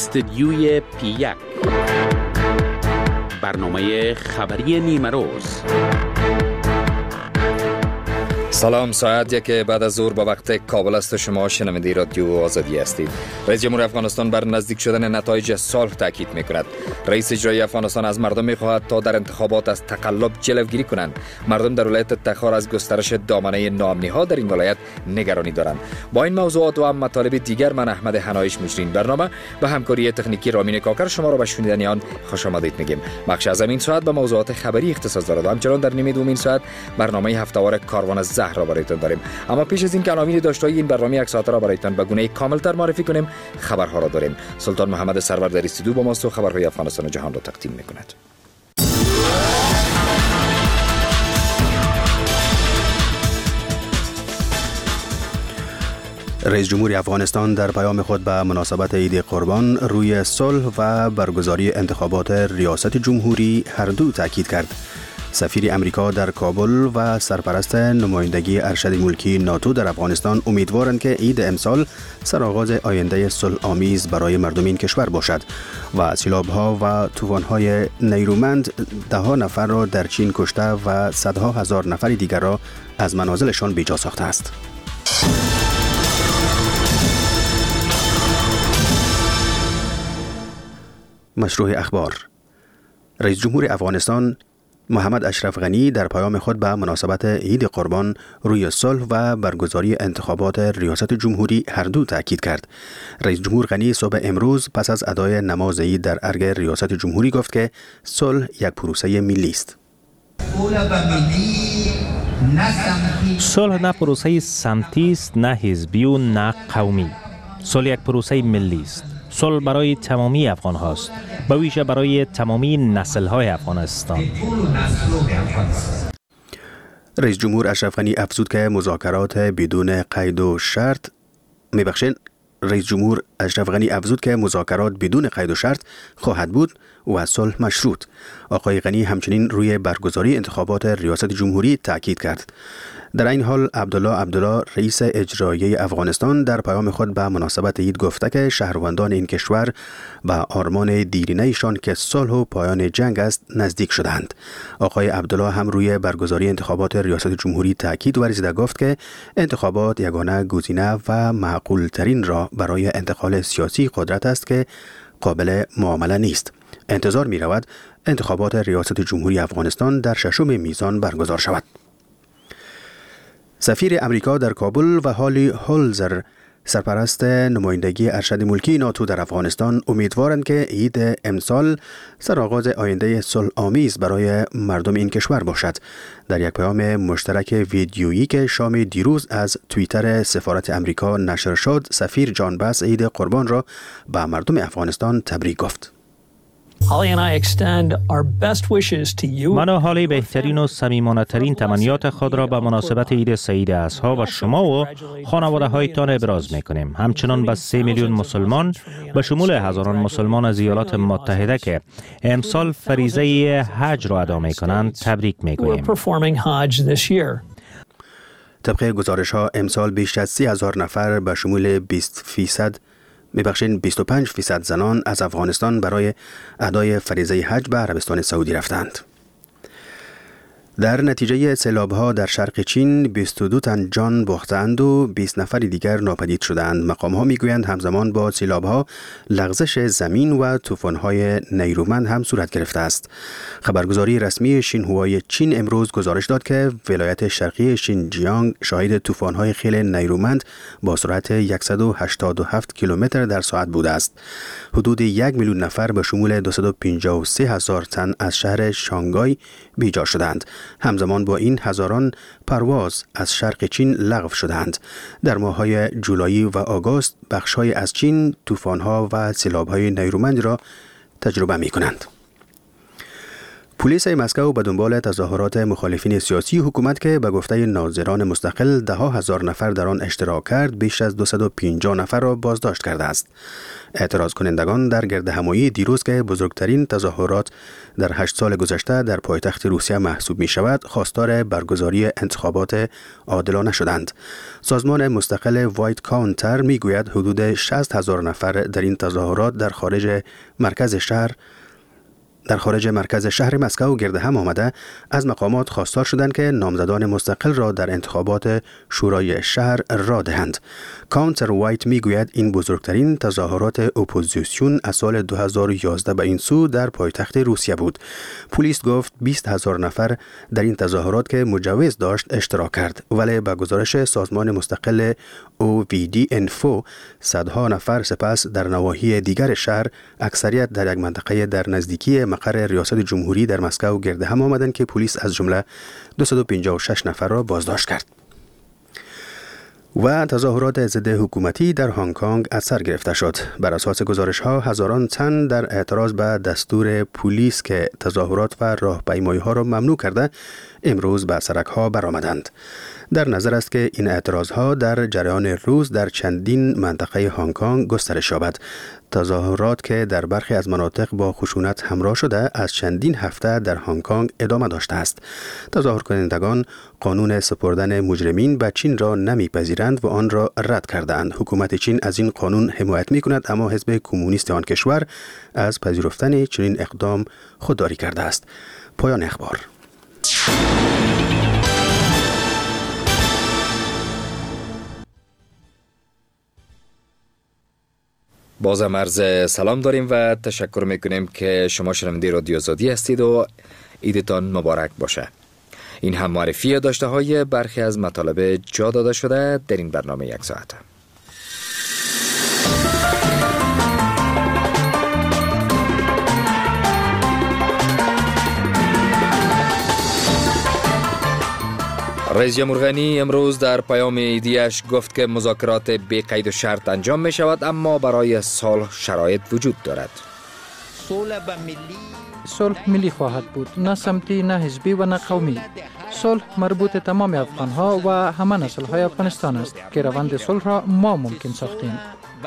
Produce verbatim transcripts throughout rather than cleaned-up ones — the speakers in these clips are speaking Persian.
استدیوی پی یک، برنامه خبری نیمه روز. سلام، ساعت یک بعد از ظهر با وقت کابل است. شما شنونده رادیو آزادی هستید. رئیس جمهور افغانستان بر نزدیک شدن نتایج صلح تاکید می‌کند. رئیس اجرایی افغانستان از مردم می‌خواهد تا در انتخابات از تقلب جلوگیری کنند. مردم در ولایت تخار از گسترش دامنه ناامنی‌ها در این ولایت نگرانی دارند. با این موضوعات و هم مطالب دیگر، من احمد حنایش مجرین برنامه به همکاری تکنیکی رامین کاکر شما را به شنیدن آن خوش آمدید میگیم. بخش از این ساعت به موضوعات خبری اختصاص دارد. همچنان در نیمه دوم این ساعت برنامه هفته‌وار کاروان زهر را برایتان داریم. اما پیش از این که عناوین داشته این برنامه یک ساعته را برایتان به گونه کاملتر معرفی کنیم، خبرها را داریم. سلطان محمد سرور در استودیو با ماست و خبرهای افغانستان و جهان را تقدیم می‌کند. رئیس جمهور افغانستان در پیام خود به مناسبت عید قربان روی صلح و برگزاری انتخابات ریاست جمهوری هر دو تاکید کرد. سفیر امریکا در کابل و سرپرست نمایندگی ارشد ملکی ناتو در افغانستان امیدوارند که عید امسال سرآغاز آینده صلح آمیز برای مردم این کشور باشد و سیلاب‌ها و طوفان‌های نیرومند ده ها نفر را در چین کشته و صدها هزار نفر دیگر را از منازلشان بیجا ساخته است. مشروع اخبار. رئیس جمهور افغانستان محمد اشرف غنی در پیام خود به مناسبت عید قربان روی صلح و برگزاری انتخابات ریاست جمهوری هر دو تاکید کرد. رئیس جمهور غنی صبح امروز پس از ادای نماز عید در ارگ ریاست جمهوری گفت که صلح یک پروسه ملی است. صلح نه پروسه سمتی است، نه حزبی و نه قومی. صلح یک پروسه ملی است. صلح برای تمامی افغان هاست، به ویژه برای تمامی نسل های افغانستان. رئیس جمهور اشرف غنی افزود که مذاکرات بدون قید و شرط میبخشید رئیس جمهور اشرف غنی افزود که مذاکرات بدون قید و شرط خواهد بود و صلح مشروط. آقای غنی همچنین روی برگزاری انتخابات ریاست جمهوری تاکید کرد. در این حال عبدالله عبدالله رئیس اجرایی افغانستان در پیام خود به مناسبت عید گفته که شهروندان این کشور به آرمان دیرینه‌شان که صلح و پایان جنگ است نزدیک شدند. آقای عبدالله هم روی برگزاری انتخابات ریاست جمهوری تاکید ورزیده گفت که انتخابات یگانه گزینه و معقول ترین راه برای انتقال سیاسی قدرت است که قابل معامله نیست. انتظار می رود انتخابات ریاست جمهوری افغانستان در ششم میزان برگزار شود. سفیر امریکا در کابل و هالی هولزر سرپرست نمایندگی ارشد ملکی ناتو در افغانستان امیدوارند که عید امسال سرآغاز آینده صلح آمیز برای مردم این کشور باشد. در یک پیام مشترک ویدیویی که شام دیروز از توییتر سفارت امریکا نشر شد، سفیر جان باس عید قربان را به مردم افغانستان تبریک گفت. من و حالی بهترین و صمیمانه ترین تمنیات خود را به مناسبت عید سعید اضحی و شما و خانواده هایتان ابراز می کنیم. همچنان به سه میلیون مسلمان به شمول هزاران مسلمان از ایالات متحده که امسال فریضه حج را ادا می کنند تبریک می گوییم. طبق گزارش ها امسال بیش از سی هزار نفر به شمول بیست فیصد میبخشین بیست و پنج فیصد زنان از افغانستان برای ادای فریضه حج به عربستان سعودی رفتند. در نتیجه سیلاب‌ها در شرق چین بیست و دو تن جان باختند و بیست نفر دیگر ناپدید شدند. مقام‌ها میگویند همزمان با سیلاب‌ها لغزش زمین و طوفان‌های نیرومند هم صورت گرفته است. خبرگزاری رسمی شینهوای چین امروز گزارش داد که ولایت شرقی شینجیانگ شاهد طوفان‌های خیل نیرومند با سرعت صد و هشتاد و هفت کیلومتر در ساعت بوده است. حدود یک میلیون نفر به شمول دویست و پنجاه و سه هزار تن از شهر شانگهای بیجا شدند. همزمان با این هزاران پرواز از شرق چین لغو شدند. در ماه‌های جولای و آگوست بخش‌های از چین طوفان‌ها و سیلاب‌های نیرومند را تجربه می‌کنند. پلیس مسکو به دنبال تظاهرات مخالفین سیاسی حکومت که به گفته ناظران مستقل ده ها هزار نفر در آن اشتراک کرد، بیش از دویست و پنجاه نفر را بازداشت کرده است. اعتراض کنندگان در گردهمایی دیروز که بزرگترین تظاهرات در هشت سال گذشته در پایتخت روسیه محسوب می شود، خواستار برگزاری انتخابات عادلانه شدند. سازمان مستقل وایت کانتر می گوید حدود شصت هزار نفر در این تظاهرات در خارج مرکز شهر در خارج مرکز شهر مسکو گرد هم آمده از مقامات خواستار شدند که نامزدان مستقل را در انتخابات شورای شهر را دهند. کانتر وایت می گوید این بزرگترین تظاهرات اپوزیسیون از سال دو هزار و یازده به این سو در پایتخت روسیه بود. پلیس گفت بیست هزار نفر در این تظاهرات که مجوز داشت اشتراک کرد، ولی به گزارش سازمان مستقل او وی دی انفو صدها نفر سپس در نواحی دیگر شهر، اکثریت در یک منطقه در نزدیکی مقر ریاست جمهوری در مسکو گرد هم آمدند که پلیس از جمله دویست و پنجاه و شش نفر را بازداشت کرد. و تظاهرات ضد حکومتی در هنگ کنگ از سر گرفته شد. بر اساس گزارش ها هزاران تن در اعتراض به دستور پلیس که تظاهرات و راهپیمایی ها را ممنوع کرده امروز به سرک ها برآمدند. در نظر است که این اعتراض ها در جریان روز در چندین منطقه هنگ کنگ گسترش یابد. تظاهرات که در برخی از مناطق با خشونت همراه شده از چندین هفته در هنگ کنگ ادامه داشته است. تظاهر کنندگان قانون سپردن مجرمین به چین را نمیپذیرند و آن را رد کردند. حکومت چین از این قانون حمایت میکند، اما حزب کمونیست آن کشور از پذیرفتن چنین اقدام خودداری کرده است. پایان اخبار. بازم عرض سلام داریم و تشکر میکنیم که شما شنونده رادیو آزادی هستید و عیدتان مبارک باشه. این هم معرفی داشته های برخی از مطالب جا داده شده در این برنامه یک ساعت. رئیس جمهور غنی امروز در پیام عیدیش گفت که مذاکرات بی قید و شرط انجام می شود، اما برای صلح شرایط وجود دارد. صلح ملی خواهد بود، نه سمتی، نه حزبی و نه قومی. صلح مربوط تمام افغانها و همه نسل‌های افغانستان است که روند صلح را ما ممکن ساختیم.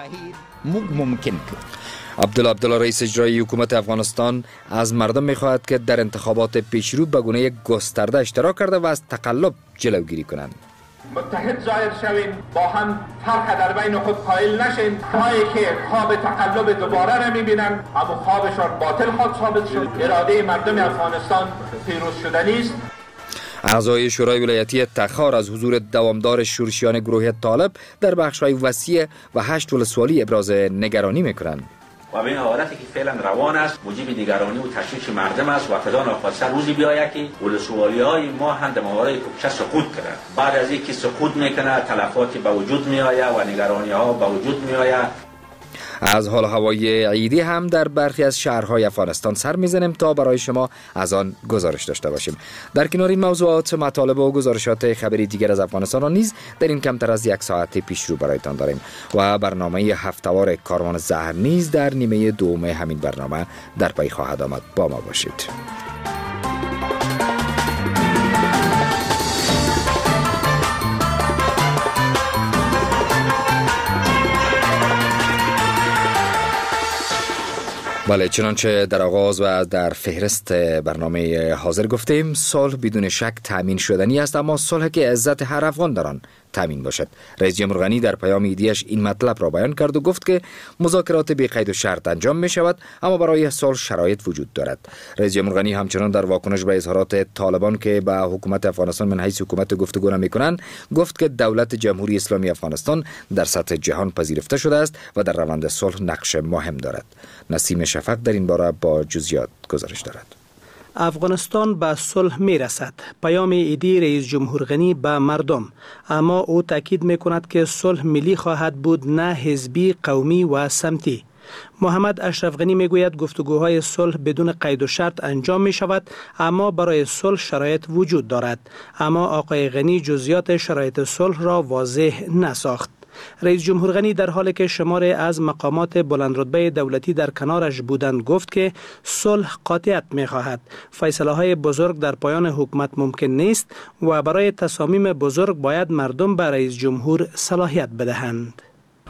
عبدالله عبدالله رئیس اجرایی حکومت افغانستان از مردم می‌خواهد که در انتخابات پیشرو به گونه گسترده اشتراک کرده و از تقلب جلوگیری کنند. متحد ظاهر شویم، با هم فرق در بین خود قائل نشیم. هایی که خواب تقلب دوباره را می‌بینند، اما خوابشان باطل خود ثابت شد. اراده مردم افغانستان پیروز شدنی است. اعضای شورای ولایتی تخار از حضور دوامدار شورشیان گروه طالب در بخش‌های وسیع و هشت ولسوالی ابراز نگرانی می‌کنند. و به این حالتی که فعلا روان است موجب نگرانی و تشویش مردم است و فدان آخواسته روزی بیاید که ولسوالی های ما هم در موارد کوچه سقوط کنند. بعد از اینکه سقوط میکنه تلفاتی به وجود میآید و نگرانی ها به وجود میآید. از حال هوای عیدی هم در برخی از شهرهای افغانستان سر میزنیم تا برای شما از آن گزارش داشته باشیم. در کنار این موضوعات مطالب و گزارشات خبری دیگر از افغانستان را نیز در این کمتر از یک ساعت پیش رو برایتان داریم و برنامه هفته‌وار کاروان زهر نیز در نیمه دوم همین برنامه در پی خواهد آمد. با ما باشید. بله، چنانچه در آغاز و در فهرست برنامه حاضر گفتیم، صلح بدون شک تامین شدنی است، اما صلح که عزت هر افغان در آن تامین باشد. رئیس جمهور غنی در پیام عیدیش این مطلب را بیان کرد و گفت که مذاکرات بی قید و شرط انجام می شود، اما برای صلح شرایط وجود دارد. رئیس جمهور غنی همچنان در واکنش به اظهارات طالبان که به حکومت افغانستان من حیث حکومت گفتگو نمی‌کنند، گفت که دولت جمهوری اسلامی افغانستان در سطح جهان پذیرفته شده است و در روند صلح نقش مهم دارد. نسیم شفق در این باره با جزئیات گزارش دارد. افغانستان به صلح می رسد. پیام عیدی رئیس جمهور غنی به مردم، اما او تاکید می کند که صلح ملی خواهد بود، نه حزبی، قومی و سمتی. محمد اشرف غنی می گوید گفتگوهای صلح بدون قید و شرط انجام می شود، اما برای صلح شرایط وجود دارد. اما آقای غنی جزئیات شرایط صلح را واضح نساخت. رئیس جمهور غنی در حالی که شماری از مقامات بلندرتبه دولتی در کنارش بودند گفت که صلح قاطعیت می‌خواهد. فیصله‌های بزرگ در پایان حکومت ممکن نیست و برای تصامیم بزرگ باید مردم به رئیس جمهور صلاحیت بدهند.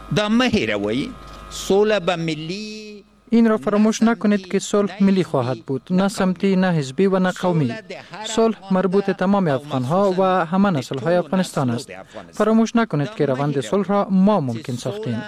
این را فراموش نکنید که صلح ملی خواهد بود، نه سمتی، نه حزبی و نه قومی. صلح مربوط تمام افغان‌ها و همه نسل‌های افغانستان است. فراموش نکنید که روند صلح را ما ممکن ساختیم.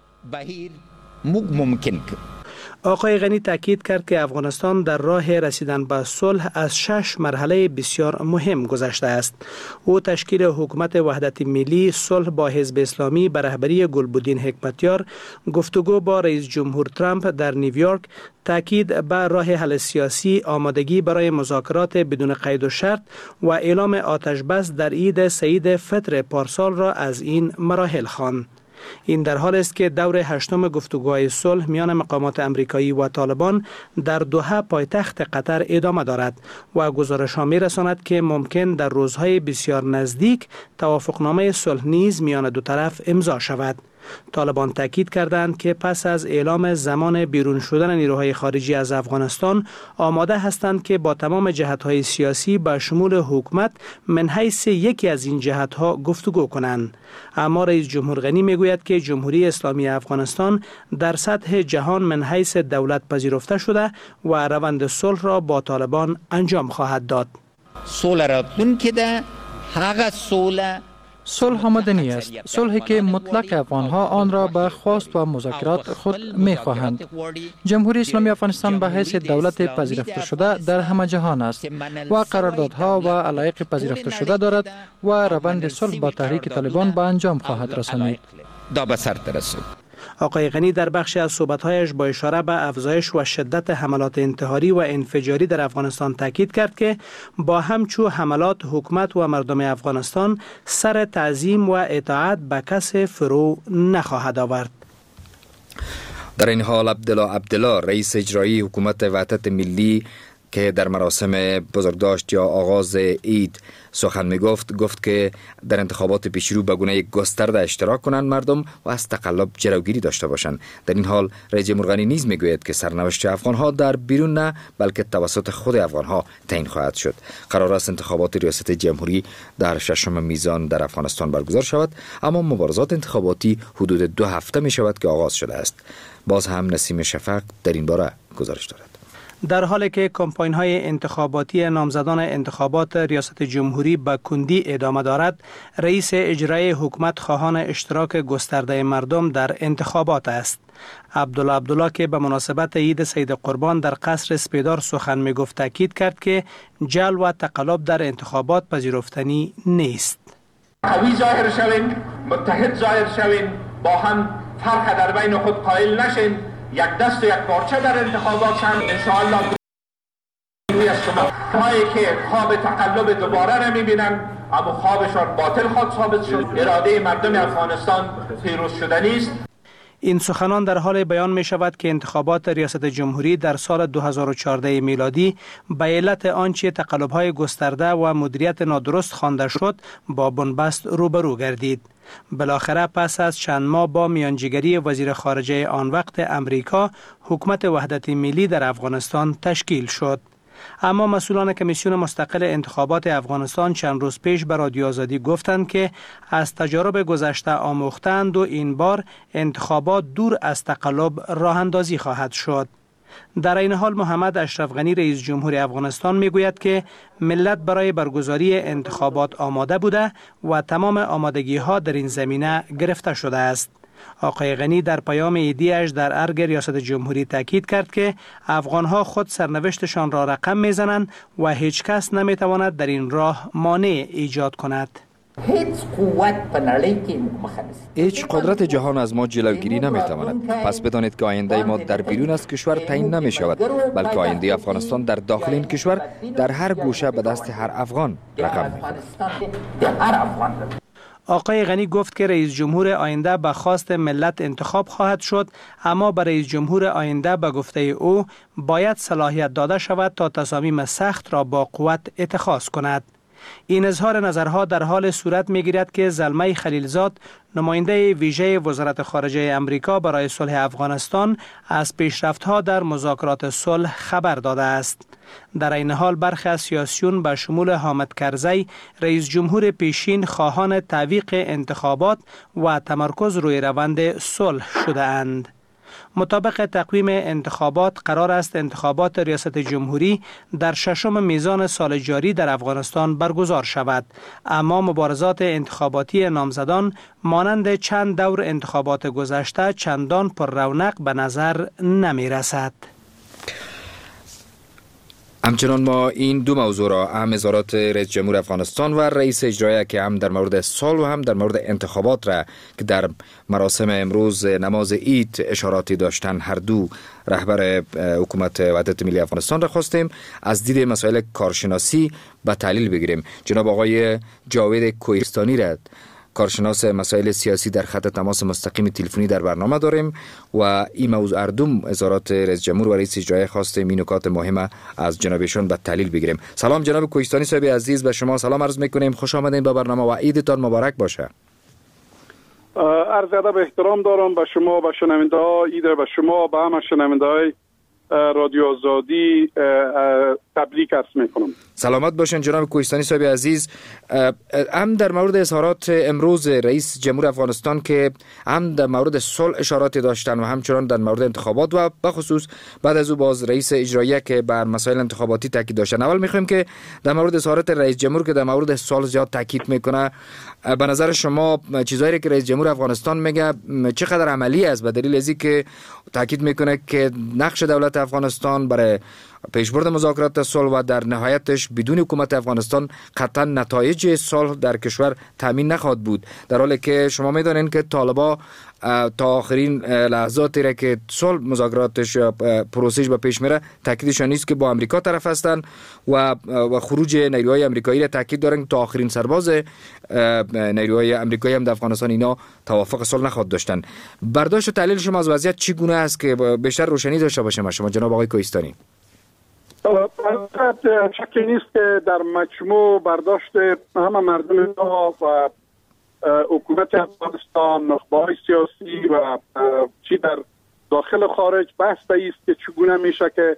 آقای غنی تاکید کرد که افغانستان در راه رسیدن به صلح از شش مرحله بسیار مهم گذشته است. او تشکیل حکومت وحدت ملی، صلح با حزب اسلامی به رهبری گلبدین حکمتیار، گفتگو با رئیس جمهور ترامپ در نیویورک، تاکید بر راه حل سیاسی، آمادگی برای مذاکرات بدون قید و شرط و اعلام آتش بس در عید سعید فطر پارسال را از این مراحل خواند. این در حال است که دور هشتم گفتگوهای صلح میان مقامات امریکایی و طالبان در دوحه پایتخت قطر ادامه دارد و گزارش‌ها می‌رساند که ممکن در روزهای بسیار نزدیک توافقنامه صلح نیز میان دو طرف امضا شود. طالبان تاکید کردند که پس از اعلام زمان بیرون شدن نیروهای خارجی از افغانستان آماده هستند که با تمام جهت‌های سیاسی به شمول حکومت من حیث یکی از این جهت‌ها گفتگو کنند. اما رئیس جمهور غنی میگوید که جمهوری اسلامی افغانستان در سطح جهان من حیث دولت پذیرفته شده و روند صلح را با طالبان انجام خواهد داد. صلح را دون که ده هغه صلح صلح آمدنی است، صلحی که مطلق افغانها آن را به خواست و مذاکرات خود می‌خواهند. جمهوری اسلامی افغانستان به حیث دولت پذیرفته شده در همه جهان است و قراردادها و علایق پذیرفته شده دارد و روند صلح با تحریک طالبان به انجام خواهد رسانید. دا به سر برسد. آقای غنی در بخشی از صحبت‌هایش با اشاره به افزایش و شدت حملات انتحاری و انفجاری در افغانستان تاکید کرد که با همچو حملات حکومت و مردم افغانستان سر تعظیم و اطاعت به کس فرو نخواهد آورد. در این حال عبدالله عبدالله رئیس اجرایی حکومت وحدت ملی که در مراسم بزرگداشت یا آغاز عید سخن می گفت گفت که در انتخابات پیشرو به گونه گسترده اشتراک کنند مردم و از تقلب جلوگیری داشته باشند. در این حال رئیس جمهور غنی نیز می گوید که سرنوشت افغان ها در بیرون نه بلکه توسط خود افغان ها تعیین خواهد شد. قرار است انتخابات ریاست جمهوری در ششم میزان در افغانستان برگزار شود، اما مبارزات انتخاباتی حدود دو هفته می شود که آغاز شده است. باز هم نسیم شفق در این باره گزارش دارد. در حالی که کمپاین‌های انتخاباتی نامزدان انتخابات ریاست جمهوری به کندی ادامه دارد، رئیس اجرایی حکومت خواهان اشتراک گسترده مردم در انتخابات است. عبدالله عبدالله که به مناسبت عید سید قربان در قصر سپیدار سخن می‌گفت تاکید کرد که جل و تقلب در انتخابات پذیرفتنی نیست. قوی ظاهر شویم، متحد ظاهر شویم، با هم فرق در بین خود قائل نشیم، یک دست و یک پارچه در انتخابات هم انشاءالله روی از شما هایی که خواب تقلب دوباره را میبینن اما خوابشان باطل خود ثابت شد. اراده مردم افغانستان پیروز شدنی است. این سخنان در حال بیان می شود که انتخابات ریاست جمهوری در سال دو هزار و چهارده میلادی به علت آنچه تقلب‌های گسترده و مدیریت نادرست خوانده شد با بنبست روبرو گردید. بالاخره پس از چند ماه با میانجیگری وزیر خارجه آن وقت امریکا، حکومت وحدت ملی در افغانستان تشکیل شد. اما مسئولان کمیسیون مستقل انتخابات افغانستان چند روز پیش به رادیو آزادی گفتند که از تجارب گذشته آموختند و این بار انتخابات دور از تقلب راه اندازی خواهد شد. در این حال محمد اشرف غنی رئیس جمهور افغانستان میگوید که ملت برای برگزاری انتخابات آماده بوده و تمام آمادگی ها در این زمینه گرفته شده است. آقای غنی در پیام عیدی‌اش در ارگ ریاست جمهوری تاکید کرد که افغان‌ها خود سرنوشتشان را رقم می‌زنند و هیچ کس نمی‌تواند در این راه مانع ایجاد کند. هیچ قوت هیچ قدرت جهان از ما جلوگیری نمی‌تواند. پس بدانید که آینده ما در بیرون از کشور تعیین نمی‌شود، بلکه آینده افغانستان در داخل این کشور در هر گوشه به دست هر افغان رقم می‌خورد. آقای غنی گفت که رئیس جمهور آینده به خواست ملت انتخاب خواهد شد، اما به رئیس جمهور آینده به گفته او باید صلاحیت داده شود تا تصامیم سخت را با قوت اتخاذ کند. این اظهار نظرها در حال صورت می‌گیرد که زلمه خلیلزاد نماینده ویژه وزارت خارجه امریکا برای صلح افغانستان از پیشرفت‌ها در مذاکرات صلح خبر داده است. در این حال برخی از سیاسیون به شمول حامد کرزی رئیس جمهور پیشین خواهان تعویق انتخابات و تمرکز روی روند صلح شده اند. مطابق تقویم انتخابات قرار است انتخابات ریاست جمهوری در ششم میزان سال جاری در افغانستان برگزار شود، اما مبارزات انتخاباتی نامزدان مانند چند دور انتخابات گذشته چندان پر رونق به نظر نمی رسد. همچنان ما این دو موضوع را هم اظهارات رئیس جمهور افغانستان و رئیس اجرایی که هم در مورد صلح و هم در مورد انتخابات را که در مراسم امروز نماز عید اشاراتی داشتن هر دو رهبر حکومت وحدت ملی افغانستان را خواستیم از دید مسائل کارشناسی به تحلیل بگیریم. جناب آقای جاوید کوهستانی را کارشناس مسائل سیاسی در خط تماس مستقیم تلفنی در برنامه داریم و این موضوع اردوم اظهارات رئیس جمهور و رئیس اجرایی خواستیم این نکات مهم از جنابشون به تحلیل بگیریم. سلام جناب کوهستانی صاحب عزیز، به شما سلام عرض میکنیم، خوش آمدین به برنامه و عیدتان مبارک باشه. عرض ادب احترام دارم به شما، به شنونده ها، عید به شما، به همه شنونده های رادیو آزادی تبریک عرض میکنم. سلامت باشین جناب کوهستانی صاحب عزیز. هم در مورد اظهارات امروز رئیس جمهور افغانستان که هم در مورد صلح اشاراتی داشتن و همچنان در مورد انتخابات و بخصوص بعد از او باز رئیس اجرایی که بر مسائل انتخاباتی تاکید داشتن، اول میخوایم که در مورد اظهارات رئیس جمهور که در مورد صلح زیاد تاکید میکنه، به نظر شما چیزایی که رئیس جمهور افغانستان میگه چقدر عملی است، به دلیل ازی که تاکید میکنه که نقش دولت افغانستان برای پیشبرد مذاکرات صلح و در نهایتش بدون حکومت افغانستان قطعا نتایج صلح در کشور تامین نخواهد بود، در حالی که شما میدونین که طالبا تا آخرین لحظاتی را که صلح مذاکراتش پروسش به پیش میره تاکیدشان نیست که با امریکا طرف هستن و و خروج نیروهای آمریکایی را تاکید دارن تا آخرین سرباز نیروهای آمریکایی هم در افغانستان اینا توافق صلح نخواهد داشتن. برداشت و تحلیل شما از وضعیت چی گونه است که بیشتر روشنی داشته باشه شما جناب آقای کوهستانی؟ شکی نیست که در مجموع برداشت همه مردم ها و حکومت افغانستان، نخبه‌های سیاسی و چی در داخل و خارج بحث به است که چگونه میشه که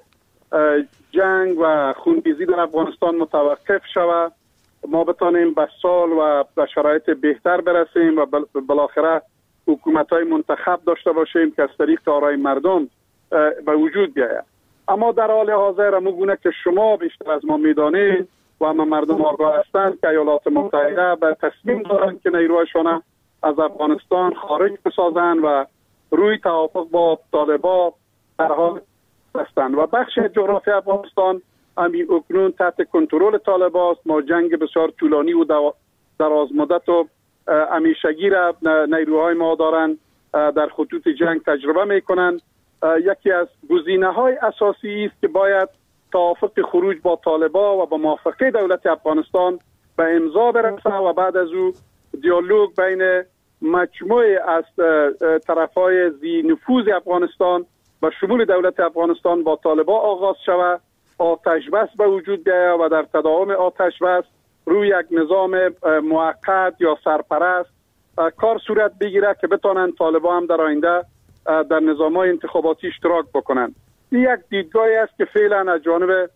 جنگ و خونریزی در افغانستان متوقف شود، ما بتانیم به سال و به شرایط بهتر برسیم و بالاخره حکومت‌های منتخب داشته باشیم که از طریق آرای مردم به وجود بیاید. اما در حال حاضر همونگونه که شما بیشتر از ما میدانید و همه مردم آگاه هستند که ایالات متحده به تصمیم دارند که نیروهایشان از افغانستان خارج بسازند و روی توافق با طالبان در حال هستند و بخش جغرافی افغانستان همین اکنون تحت کنترل طالبان است. ما جنگ بسیار طولانی و دراز مدت و همیشگی را نیروهای ما دارند در خطوط جنگ تجربه میکنند. یکی از گزینه‌های اساسی است که باید توافق خروج با طالبان و با موافقه دولت افغانستان به امضا برسه و بعد از او دیالوگ بین مجموعه از طرف‌های ذی نفوذ افغانستان به شمول دولت افغانستان با طالبان آغاز شود، آتش بس به وجود بیاید و در تداوم آتش بس روی یک نظام موقت یا سرپرست کار صورت بگیره که بتوانند طالبان هم در آینده در نظام‌های انتخاباتی اشتراک بکنند. این یک دیدگاهی است که فعلا از جانب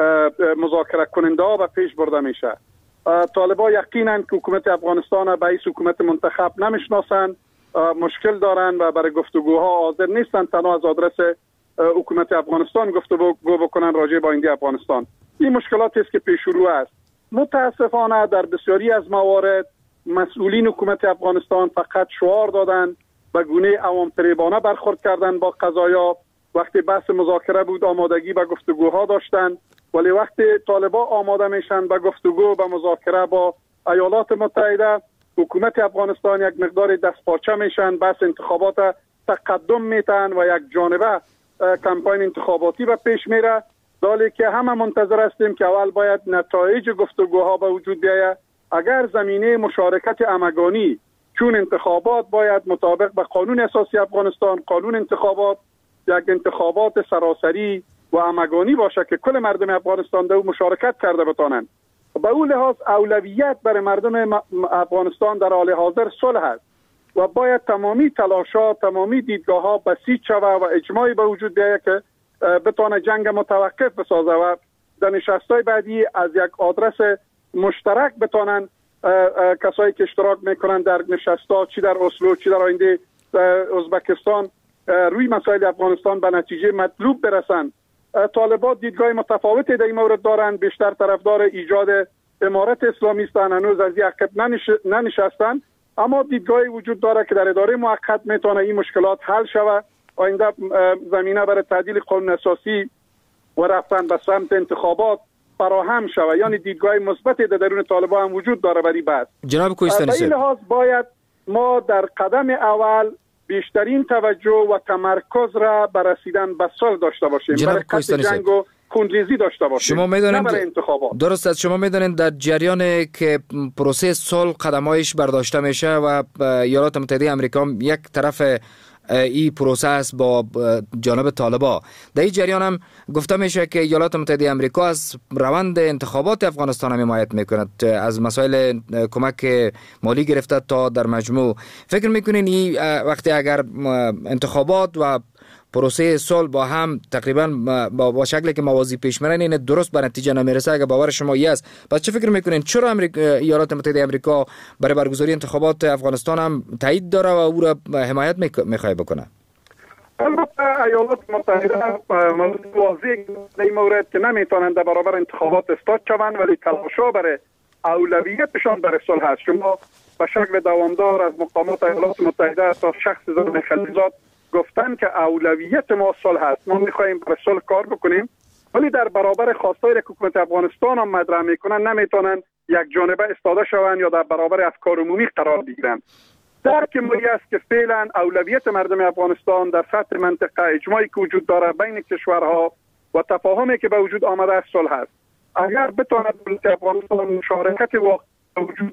مذاکره کننده ها به پیش برده میشه. طالبان یقینا که حکومت افغانستان به این حکومت منتخب نمیشناسند، مشکل دارن و برای گفتگوها حاضر نیستن تنها از آدرس حکومت افغانستان گفتگو بکنن راجع به آینده افغانستان. این مشکلاتی است که پیش رو است. متاسفانه در بسیاری از موارد مسئولین حکومت افغانستان فقط شعار دادن، به گونه عوام فریبانه برخورد کردن با قضایا. وقتی بحث مذاکره بود آمادگی به گفتگوها داشتن، ولی وقتی طالبان آماده میشن به گفتگو به مذاکره با ایالات متحده، حکومت افغانستان یک مقدار دستپاچه میشن، بحث انتخابات تقدم میتن و یک جانبه کمپاین انتخاباتی به پیش میره، دالی که همه منتظر هستیم که اول باید نتایج گفتگوها به وجود بیاید. اگر زمینه مشارکت همگانی چون انتخابات باید مطابق به قانون اساسی افغانستان، قانون انتخابات یک انتخابات سراسری و همگانی باشه که کل مردم افغانستان در مشارکت کرده بتانند به اون لحاظ اولویت برای مردم افغانستان در حال حاضر صلح است و باید تمامی تلاش‌ها، تمامی دیدگاه‌ها بسیج شود و اجماعی به وجود بیاید که بتونه جنگ متوقف بسازه و در نشست‌های بعدی از یک آدرس مشترک بتونن کسایی که اشتراک میکنن در نشست‌ها، چی در اسلو چی در آینده ازبکستان، روی مسائل افغانستان به نتیجه مطلوب برسن. طالبان دیدگاه متفاوتی در این مورد دارند، بیشتر طرفدار ایجاد امارت اسلامی هستند، هنوز از این عقب ننشستن، اما دیدگاهی وجود داره که در اداره موقت میتونه این مشکلات حل شود، آینده زمینه برای تعدیل قانون اساسی و رفتن به سمت انتخابات فراهم شود. یعنی دیدگاه مثبتی در درون طالبان هم وجود داره برای بعد. جناب کوهستانی به این لحاظ باید ما در قدم اول بیشترین توجه و تمرکز را بر رسیدن به صلح داشته باشیم، برای قطع جنگ و خونریزی داشته باشیم. شما میدونید برای انتخابات. درست است. شما میدونید در جریان که پروسه صلح قدمایش برداشته میشه و ایالات متحده آمریکا یک طرف این پروسه است با جانب طالبان، در این جریان هم گفته میشه که ایالات متحده آمریکا از روند انتخابات افغانستان هم حمایت میکند، از مسائل کمک مالی گرفته تا در مجموع. فکر میکنین این وقتی اگر انتخابات و پروسه صلح با هم تقریبا با, با شکلی که موازی پیش میرن این درست به نتیجه نمیرسه؟ اگر باور شما ای است، پس چه فکر میکنین چرا ایالات متحده آمریکا برای برگزاری انتخابات افغانستان هم تایید داره و او را حمایت میخواد بکنه؟ البته ایالات متحده واضح در این مورد که نمیتونند در برابر انتخابات استاد شوند، ولی تلاش‌ها برای اولویتشان برای صلح است. شما به شکل دوامدار از مقامات ایالات متحده تا شخص زمان خلیزات گفتن که اولویت ما صلح است، ما میخواهیم برای صلح کار بکنیم، ولی در برابر خواستای حکومت افغانستان هم مطرح میکنن، نمیتونن یک جانبه استاده شوند یا در برابر افکار عمومی قرار بگیرن. درک ملی است که فعلا اولویت مردم افغانستان در سطح منطقه اجماعی که وجود داره بین کشورها و تفاهمی که به وجود آمده است صلح است. اگر بتواند دولت افغانستان مشارکت واقعی وجود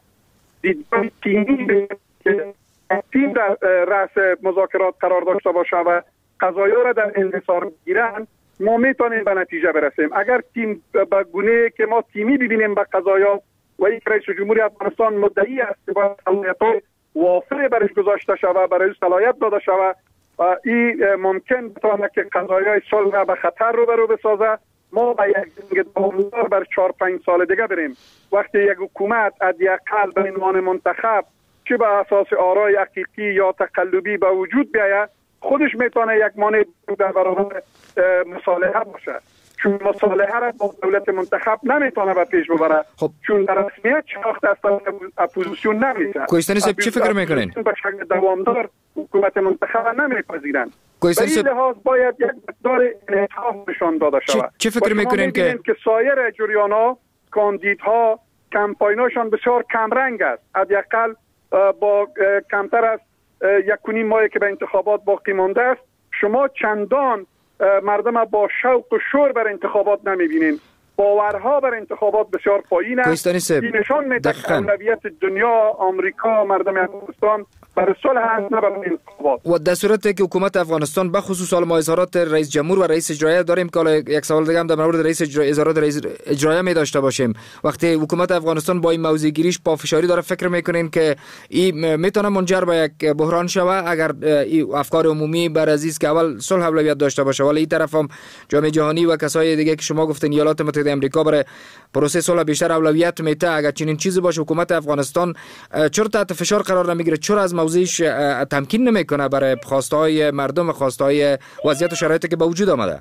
دیدگاه تیمی که تیم در رأس مذاکرات قرار داشته باشه و قضایا را در انحصار بگیرن، ما میتونیم به نتیجه برسیم. اگر تیم به گونه که ما تیمی ببینیم به قضایا و یک رئیس جمهوری افغانستان مدعی است که باید صلاحیت‌های وافر برش گذاشته شود، برای صلاحیت داده شود و این ممکن بتواند که قضایای صلح را به خطر رو برو بسازه، ما به یک جنگ دوامدار بر چهار پنج سال دیگه بریم. وقتی یک حکومت حداقل به عنوان منتخب چه به اساس آرای حقیقی یا تقلبی به وجود بیاید، خودش میتونه یک مانع در برابر مصالحه باشه، چون مصالحه را با دولت منتخب نمیتونه به پیش ببره. خب چون در رسمیت شناخت از طرف اپوزیسیون نمیشه. کوهستانی صاحب چی فکر میکنین؟ به شکل دوامدار حکومت منتخب نمیپذیرن. به این لحاظ باید یک مقدار انعطاف نشان داده شود. چی فکر میکنین که که سایر جریان‌ها، کاندیدها، کمپایناشان بسیار کمرنگ است. حداقل با کمتر از یک و نیم ماهی که به انتخابات باقی مانده است، شما چندان مردم با شوق و شور بر انتخابات نمیبینین. باورها بر انتخابات بسیار پایین است. این نشان میده که اولویت دنیا، آمریکا، مردم افغانستان برای صلح هست نه برای انتخابات. و در صورتی که حکومت افغانستان به خصوص حال ما اظهارات رئیس جمهور و رئیس اجرایی داریم که یک سوال دیگه هم در مورد رئیس اجرایی اظهارات رئیس اجرایی می داشته باشیم، وقتی حکومت افغانستان با این موضوع گیریش پافشاری داره، فکر میکنین که این میتونه منجر به یک بحران شود اگر این افکار عمومی بر عزیز که اول صلح اولویت داشته باشه، ولی این طرف هم جامعه جهانی و کسای دیگه که شما گفتین ایالات متحده آمریکا برای پروسه صلح بیشتر اولویت میده، اگر چنین چیزی باشه حکومت افغانستان چرا تحت فشار قرار نمیگیره، چرا از موضوعش تمکین نمیکنه برای خواستهای مردم، خواستهای وضعیت و شرایطی که به وجود آمده؟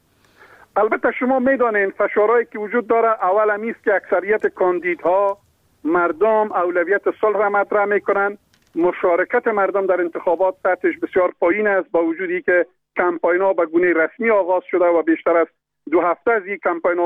البته شما میدانین فشارهایی که وجود داره، اول همیست که اکثریت کاندیدها مردم اولویت صلح را مطرح میکنن، مشارکت مردم در انتخابات سطحش بسیار پایین است، با وجودی که کمپاین‌ها به گونه رسمی آغاز شده و بیشتر از دو هفته از این کمپاین‌ها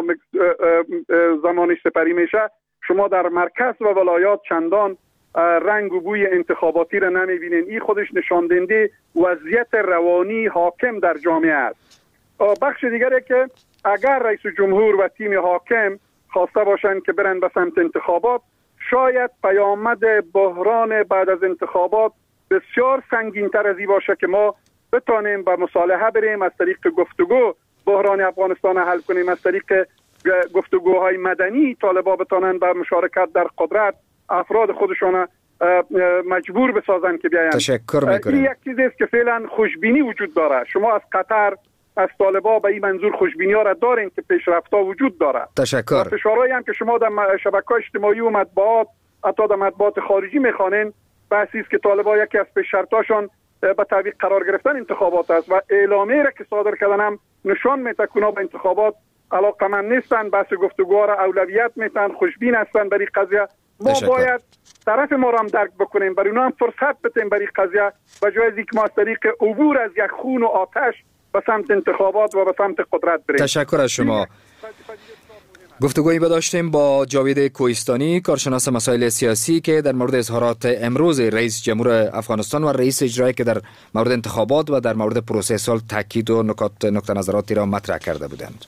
زمانش سپری میشه. شما در مرکز و ولایات چندان رنگ و بوی انتخاباتی را نمیبینین. این خودش نشان دهنده وضعیت روانی حاکم در جامعه است. بخش دیگری که اگر رئیس جمهور و تیم حاکم خواسته باشند که برن به سمت انتخابات، شاید پیامد بحران بعد از انتخابات بسیار سنگین‌تر از این باشه که ما بتانیم به مصالحه بریم، از طریق گفتگو بحران افغانستان حل کنیم، از طریق گفتگوهای مدنی طالبا بتانن به مشارکت در قدرت افراد خودشان مجبور بسازن که بیاین. تشکر میکنم. این یک چیزی است که فعلا خوشبینی وجود داره. شما از قطر از طالبا به این منظور خوشبینی ها را دارین که پیشرفت‌ها وجود داره. تشکر. فشارهایی هم که شما در شبکه‌های اجتماعی و مطبوعات حتی در مطبوعات خارجی میخوانین بحثی است که طالبا یکی از پیش شرطاشون به تعویق قرار گرفتن انتخابات است و اعلامیه را که صادر کردن هم نشان میده که به انتخابات علاقه‌مند نیستن، بحث گفتگوها را اولویت میتن، خوشبین هستن برای قضیه. ما تشکر. باید طرف ما را هم درک بکنیم، برای اونا هم فرصت بدیم برای قضیه و جای از اینکه ما از طریق عبور از یک خون و آتش به سمت انتخابات و به سمت قدرت بریم. تشکر از شما. گفتگویی داشتیم با جاوید کوهستانی، کارشناس مسائل سیاسی، که در مورد اظهارات امروز رئیس جمهور افغانستان و رئیس اجرایی که در مورد انتخابات و در مورد پروسه صلح تاکید و نکات نکته نظراتی را مطرح کرده بودند.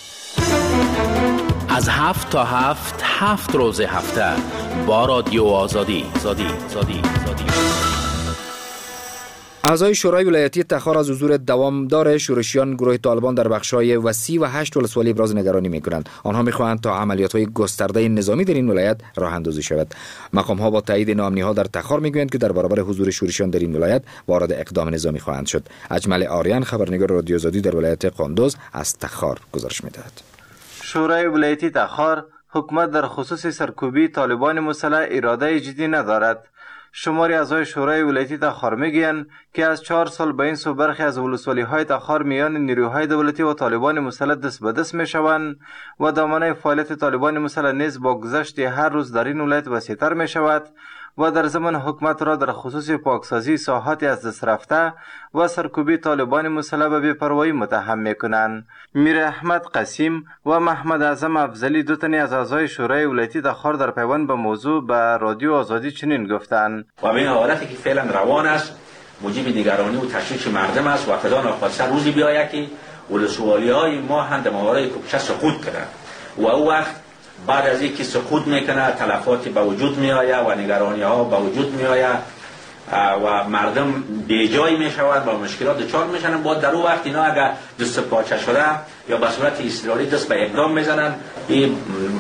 از هفت تا هفت هفت روز هفته با رادیو آزادی زادی زادی زادی اعضای شورای ولایتی تخار از حضور دوامدار شورشیان گروه طالبان در بخش‌های وسیع و هشت ولسوالی ابراز نگرانی می‌کنند. آنها می‌خواهند تا عملیات‌های گسترده نظامی در این ولایت راه اندازی شود. مقام‌ها با تایید ناامنی‌ها در تخار می‌گویند که در برابر حضور شورشیان در این ولایت وارد اقدام نظامی خواهند شد. اجمل آریان، خبرنگار رادیو آزادی در ولایت قندوز، از تخار گزارش می‌دهد. شورای ولایتی تخار حکومت در خصوص سرکوبی طالبان مسلح اراده جدی ندارد. شماری اعضای شورای ولایتی تخار میگویند که از چهار سال به این سو برخی از ولسوالی‌های تخار میان نیروهای دولتی و طالبان مسلح دست به دست میشوند و دامنه فعالیت طالبان مسلح نیز با گذشت هر روز در این ولایت وسیع‌تر میشود و در زمان حکومت را در خصوص پاکسازی ساحاتی از دست رفته و سرکوبی طالبان مسلح به بی‌پروایی متهم میکنند. میر احمد قسیم و محمد اعظم افضلی، دو تنی از اعضای شورای ولایتی تخار، در پیوند به موضوع به رادیو آزادی چنین گفتند: و به این حالتی که فعلا روان است موجب نگرانی و تشویش مردم است و فدا ناخواسته روزی بیاید که ولسوالی‌های ما هم در ماورای کوچه سقوط کنند و او وقت بعد از اینکه سقوط میکنه تلفاتی به وجود میآید و نگرانی ها به وجود میآید و مردم بیجای میشود و مشکلات دچار میشن. با در اون وقت اینا اگر دست پاچه شده یا به صورت اضطراری دست به اقدام میزنن، این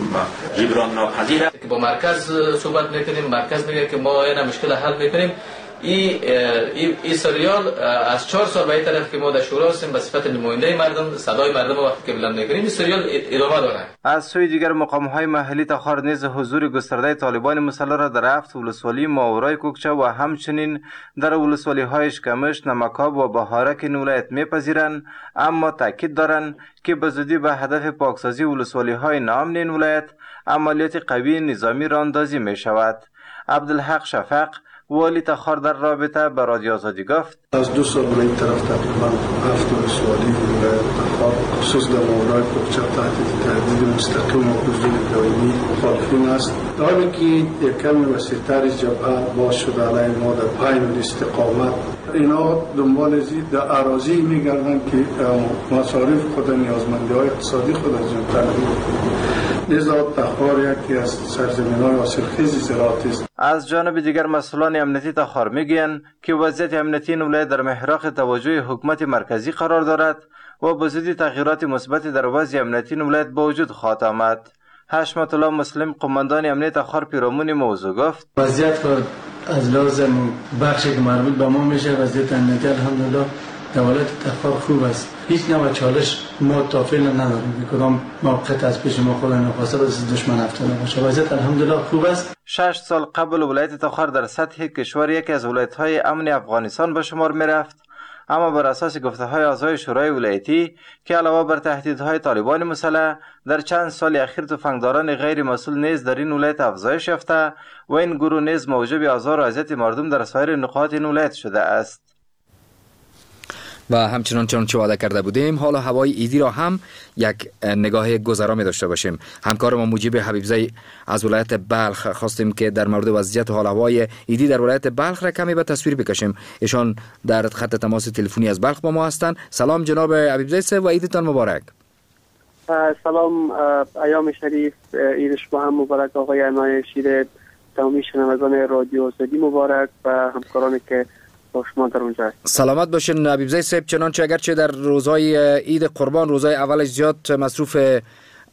جبران ناپذیره. که با مرکز صحبت میکنیم، مرکز میگه که ما این مشکل حل میکنیم. این ای, ای سریال از چهار سال به این طرف که ما در شورا هستیم به صفت نماینده مردم، صدای مردم وقتی که بلند میکنیم، این سریال ادامه داره. از سوی دیگر مقام‌های محلی تخار نیز حضور گسترده طالبان مسلح را در هفت ولسوالی ماورای کوکچه و همچنین در ولسوالی‌های اشکمش، نمکاب و بهارک این ولایت میپذیرند، اما تاکید دارند که به زودی به هدف پاکسازی ولسوالی‌های ناامن این ولایت عملیات قوی نظامی را اندازی میشود. عبدالحق شفق، والی تخار، در رابطه به رادیو آزادی گفت: از دو سال به این طرف تقریبا هفت ولسوالی تخار خصوص در ماورای کوکچه تحت تهدید مستقیم و حضور دائمی مخالفین است. دائمی که یکم وسیع‌تر جبهه باز شده علیه ما در پایین استقامت، اینا دنبال زید در اراضی میگردن که مصارف خود، نیازمندی‌های اقتصادی خود از اون تامین کنند. لذا تخار یکی از سرزمین‌های حاصلخیز زراعتی است. از جانب دیگر مسئولان امنیتی تخار میگویند که وضعیت امنیتی این ولایت در محراق توجه حکومت مرکزی قرار دارد و به زودی تغییرات مثبتی در وضع امنیتی این ولایت به وجود خواهد آمد. حشمت الله مسلم، قماندان امنیت تخار، پیرامون موضوع گفت: وضعیت از لازم بخشی که مربوط به ما میشه، وضعیت امنیتی الحمدلله در ولایت تخار خوب است. هیچ نوع چالش ما تا فعلا نداریم. کدام موقعیت از پیش ما خود ناخواسته از دشمن افتاده باشه. وضعیت الحمدلله خوب است. شش سال قبل ولایت تخار در سطح کشور یکی از ولایت‌های امن افغانستان به شمار می‌رفت، اما بر اساس گفته‌های اعضای شورای ولایتی که علاوه بر تهدیدهای طالبان مسلح در چند سال اخیر تفنگداران غیر مسئول نیز در این ولایت افزایش یافته و این گروه نیز موجب آزار و اذیت مردم در سایر نقاط این ولایت شده است. و همچنان چنانچه وعده کرده بودیم، حالا هوای ایدی را هم یک نگاه گذرا می داشته باشیم. همکار ما موجب حبیبزی از ولایت بلخ خواستیم که در مورد وضعیت حال هوای ایدی در ولایت بلخ را کمی به تصویر بکشیم. ایشان در خط تماس تلفنی از بلخ با ما هستند. سلام جناب حبیبزی صاحب و عیدتان مبارک. سلام، ایام شریف، عید شما هم مبارک آقای عنای شیر، تمامی شنوندگان رادیو آزادی مبارک و همکارانی که شما در اونجا. سلامت باشین حبیبزی صاحب. چنانچه اگرچه در روزهای عید قربان، روزهای اولش زیاد مصروف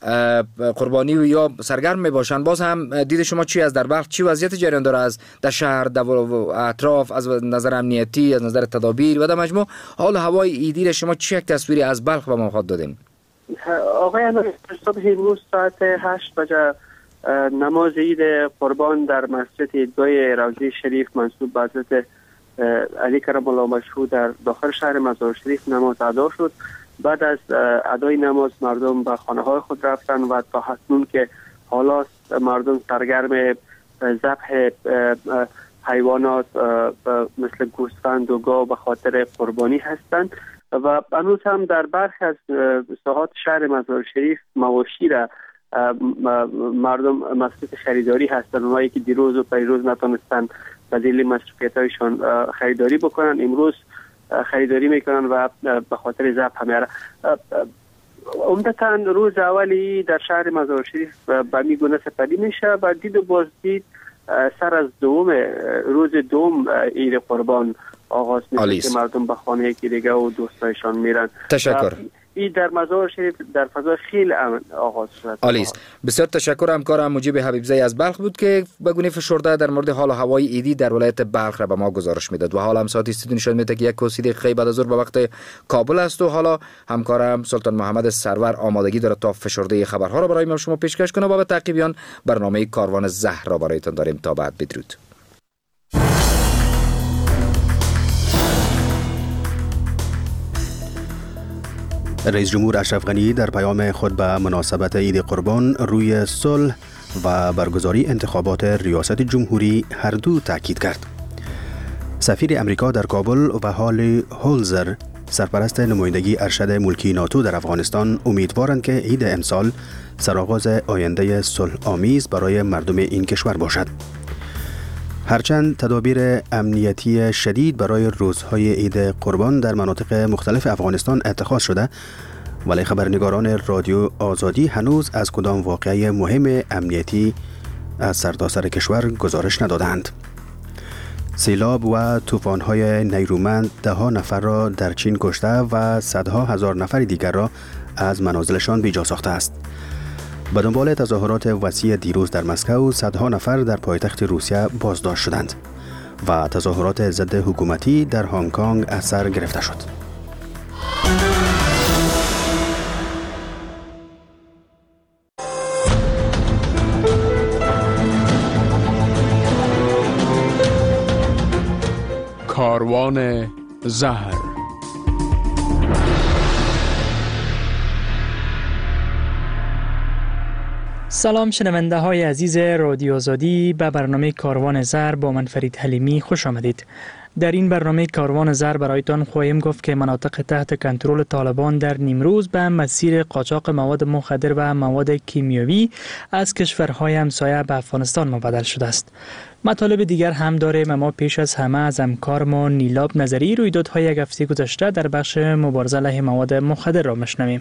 قربانی و یا سرگرم می باشند. باز هم دید شما چی از در بلخ چی وضعیت جریان داره از در شهر در اطراف، از نظر امنیتی، از نظر تدابیر و در مجموع حال هوای ایدی شما چی یک تصویری از بلخ به ما خواهد دادین؟ آقای صبح امروز ساعت هشت بجه نماز عید قربان در مسجد عیدگاه روضه شریف منسوب به حضرت علی کرم الله مشهور در داخل شهر مزار شریف نماز ادا شد. بعد از ادای نماز مردم به خانه های خود رفتن و تا حتمون که حالا مردم سرگرم ذبح حیوانات مثل گوسفند و گاو به خاطر قربانی هستند و هنوز هم در برخی از ساحات شهر مزار شریف مواشی را مردم مسئول خریداری هستند. اونایی که دیروز و پیروز نتونستن به دلیل مصروفیت‌هایشان خریداری بکنن امروز خریداری میکنن و به خاطر ذبح همیاره. عمدتاً روز اولی در شهر مزار شریف به می گونه سپری میشه و دید و بازدید سر از دوم روز دوم عید قربان آغاز میشه که مردم به خانه یکی دیگه و دوستایشان میرن. تشکر. این در مزار شریف در فضا خیلی امن آغاز شد. آلیس بسیار تشکر. همکارم مجیب حبیبزی از بلخ بود که به گونه فشرده در مورد حال و هوای ایدی در ولایت بلخ را به ما گزارش میداد و حالا هم ساعت استودیو نشان میده که یک و سی دقیقه بعد از ظهر به وقت کابل است و حالا همکارم سلطان محمد سرور آمادگی داره تا فشرده خبرها را برای ما شما پیشکش کنه و به تعقیبیان برنامه کاروان زهر را برایتان داریم. تا بعد بدرود. رئیس جمهور اشرف غنی در پیام خود به مناسبت عید قربان روی صلح و برگزاری انتخابات ریاست جمهوری هر دو تاکید کرد. سفیر امریکا در کابل و هالی هولزر سرپرست نمایندگی ارشد ملکی ناتو در افغانستان امیدوارند که عید امسال سرآغاز آینده صلح آمیز برای مردم این کشور باشد. هرچند تدابیر امنیتی شدید برای روزهای عید قربان در مناطق مختلف افغانستان اتخاذ شده، ولی خبرنگاران رادیو آزادی هنوز از کدام واقعه مهم امنیتی از سرتاسر کشور گزارش ندادند. سیلاب و طوفان‌های نیرومند ده ها نفر را در چین کشته و صدها هزار نفر دیگر را از منازلشان بیجا ساخته است. به دنبال تظاهرات وسیع دیروز در مسکو، صدها نفر در پایتخت روسیه بازداشت شدند و تظاهرات ضد حکومتی در هنگ کنگ از سر گرفته شد. کاروان زهر. سلام شنونده های عزیز رادیو آزادی، به برنامه کاروان زهر با من فرید حلیمی خوش آمدید. در این برنامه کاروان زهر برایتان خواهیم گفت که مناطق تحت کنترل طالبان در نیمروز به مسیر قاچاق مواد مخدر و مواد کیمیایی از کشورهای همسایه به افغانستان مبادل شده است. مطالب دیگر هم داریم، اما پیش از همه از همکار ما نیلاب نظری رویدادهای یک هفته گذشته در بخش مبارزه علیه مواد مخدر را میشنویم.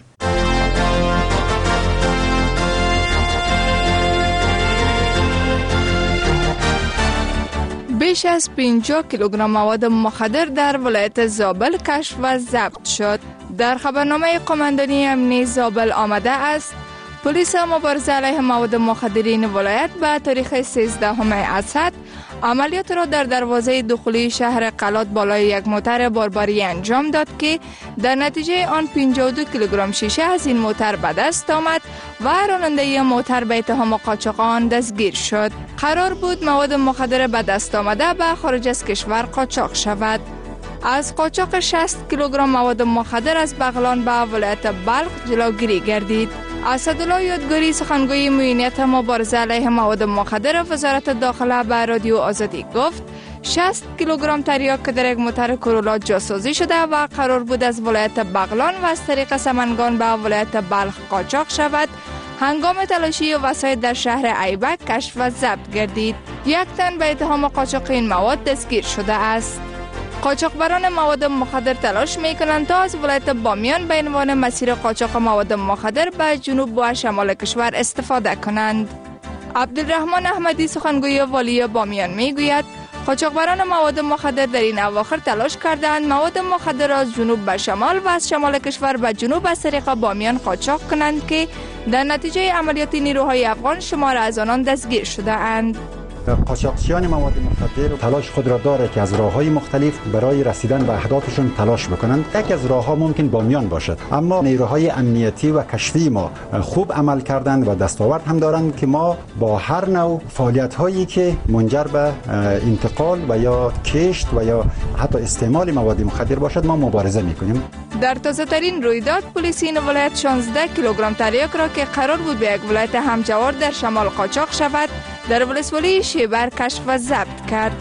بیش از پنجاه کیلوگرم مواد مخدر در ولایت زابل کشف و ضبط شد. در خبرنامه قماندانی امنیتی زابل آمده است پلیس مبارزه علیه مواد مخدرین ولایت به تاریخ سیزدهم اسد عملیات را در دروازه دخولی شهر قلات بالای یک موتر بارباری انجام داد که در نتیجه آن پنجاه و دو کیلوگرم شیشه از این موتر به دست آمد و راننده موتر به اتهام قاچاق آن دستگیر شد. قرار بود مواد مخدر به دست آمده به خارج از کشور قاچاق شود. از قاچاق شصت کیلوگرم مواد مخدر از بغلان به ولایت بلخ جلوگیری گردید. اسدالله یادگاری سخنگوی معینیت مبارزه علیه مواد مخدر وزارت داخله به رادیو آزادی گفت شصت کیلوگرم تریاک که در یک موتر کرولا جاسازی شده و قرار بود از ولایت بغلان و از طریق سمنگان به ولایت بلخ قاچاق شود، هنگام تلاشی وسایل در شهر ایبک کشف و ضبط گردید. یک تن به اتهام قاچاق این مواد دستگیر شده است. قاچاقبران مواد مخدر تلاش میکنند تا از ولایت بامیان به عنوان مسیر قاچاق مواد مخدر به جنوب و شمال کشور استفاده کنند. عبدالرحمن احمدی سخنگوی والی بامیان میگوید قاچاقبران مواد مخدر در این اواخر تلاش کردند مواد مخدر را از جنوب به شمال و از شمال کشور به جنوب از طریق بامیان قاچاق کنند که در نتیجه عملیات نیروهای افغان شمار از آنان دستگیر شده اند. قاچاقچیان مواد مخدر تلاش خود را داره که از راه‌های مختلف برای رسیدن به اهدافشون تلاش بکنند. یکی از راه‌ها ممکن بامیان باشد، اما نیروهای امنیتی و کشفی ما خوب عمل کردند و دستاورد هم دارند که ما با هر نوع فعالیت‌هایی که منجر به انتقال و یا کشت و یا حتی استعمال مواد مخدر باشد ما مبارزه می‌کنیم. در تازه ترین رویداد پلیس این ولایت شانزده کیلوگرم تریاک را که قرار بود به یک ولایت همجوار در شمال قاچاق شود در ولسوالی شیبر کشف و ضبط کرد.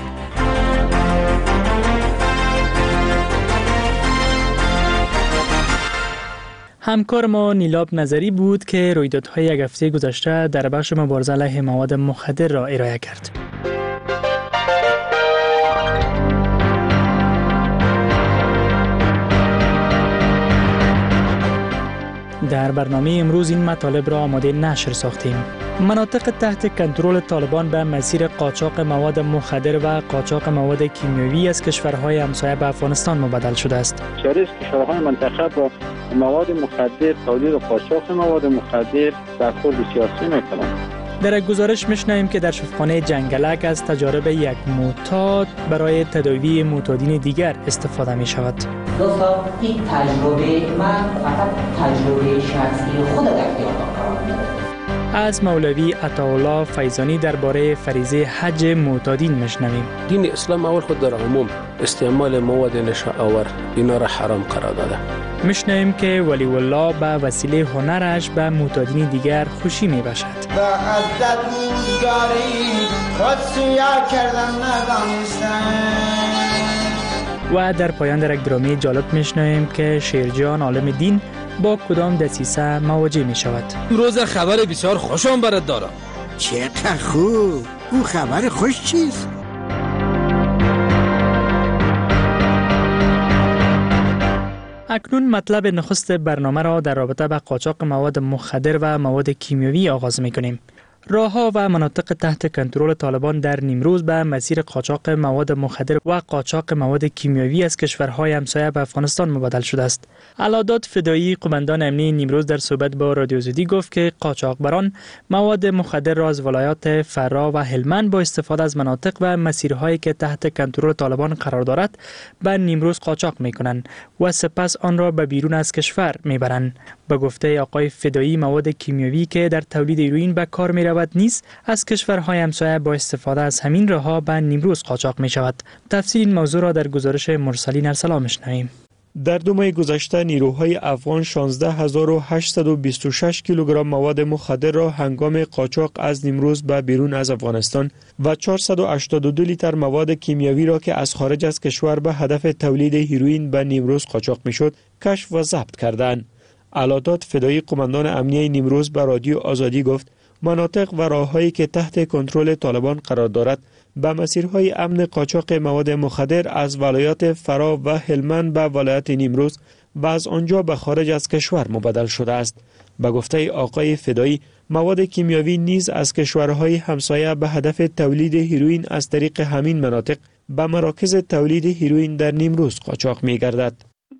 همکار ما نیلاب نظری بود که رویدادهای یک هفته گذشته در بخش مبارزه علیه مواد مخدر را ارائه کرد. در برنامه امروز این مطالب را آماده نشر ساختیم. مناطق تحت کنترل طالبان به مسیر قاچاق مواد مخدر و قاچاق مواد کیمیایی از کشورهای همسایه به افغانستان مبادل شده است. شریک کشورهای منطقه با مواد مخدر، تولید و قاچاق مواد مخدر برخورد سیاسی می‌کنند. در یک گزارش میشنویم که در شفاخانه جنگلک از تجارب یک معتاد برای تداوی معتادین دیگر استفاده می شود. دوستان این تجربه من فقط تجربه شخصی خود در اختیار قرار می‌دم. از مولوی عطاالله فیضانی درباره فریضه حج معتادین میشنویم. دین اسلام اول خود در عموم استعمال مواد نشه آور اینا را حرام قرار داده. میشنویم که ولی والله به وسیله هنرش به معتادین دیگر خوشی میبخشد. به عزت روزگاری خود سیاه کردن ندانستم. و در پایان در یک درامه جالب میشنویم که شیرجان عالم دین با کدام دسیسه مواجه می شود. روز خبر بسیار خوشم برات دارم. چقدر خوب. او خبر خوش چیست؟ اکنون مطلب نخست برنامه را در رابطه با قاچاق مواد مخدر و مواد کیمیایی آغاز می کنیم. راه‌ها و مناطق تحت کنترل طالبان در نیمروز به مسیر قاچاق مواد مخدر و قاچاق مواد کیمیایی از کشورهای همسایه به افغانستان مبادل شده است. علادات فدایی قماندان امنی نیمروز در صحبت با رادیو آزادی گفت که قاچاقبران مواد مخدر را از ولایات فرا و هلمند با استفاده از مناطق و مسیرهایی که تحت کنترل طالبان قرار دارد به نیمروز قاچاق می‌کنند و سپس آن را به بیرون از کشور می‌برند. به گفته آقای فدایی مواد کیمیایی که در تولید هیروئین به کار می‌رود نیز از کشورهای همسایه با استفاده از همین راه‌ها به نیمروز قاچاق می‌شود. تفصیل این موضوع را در گزارش مرسلین ارسلان می‌شنویم. در دو ماه گذشته نیروهای افغان شانزده هزار و هشتصد و بیست و شش کیلوگرم مواد مخدر را هنگام قاچاق از نیمروز به بیرون از افغانستان و چهارصد و هشتاد و دو لیتر مواد کیمیایی را که از خارج از کشور به هدف تولید هیروئین به نیمروز قاچاق می‌شد کشف و ضبط کردند. علادات فدایی قماندان امنیه نیمروز به رادیو آزادی گفت مناطق و راه‌هایی که تحت کنترل طالبان قرار دارد به مسیرهای امن قاچاق مواد مخدر از ولایات فرا و هلمند به ولایت نیمروز و از آنجا به خارج از کشور مبادل شده است. به گفته آقای فدایی مواد کیمیایی نیز از کشورهای همسایه به هدف تولید هیروئین از طریق همین مناطق به مراکز تولید هیروئین در نیمروز قاچاق می‌گردد.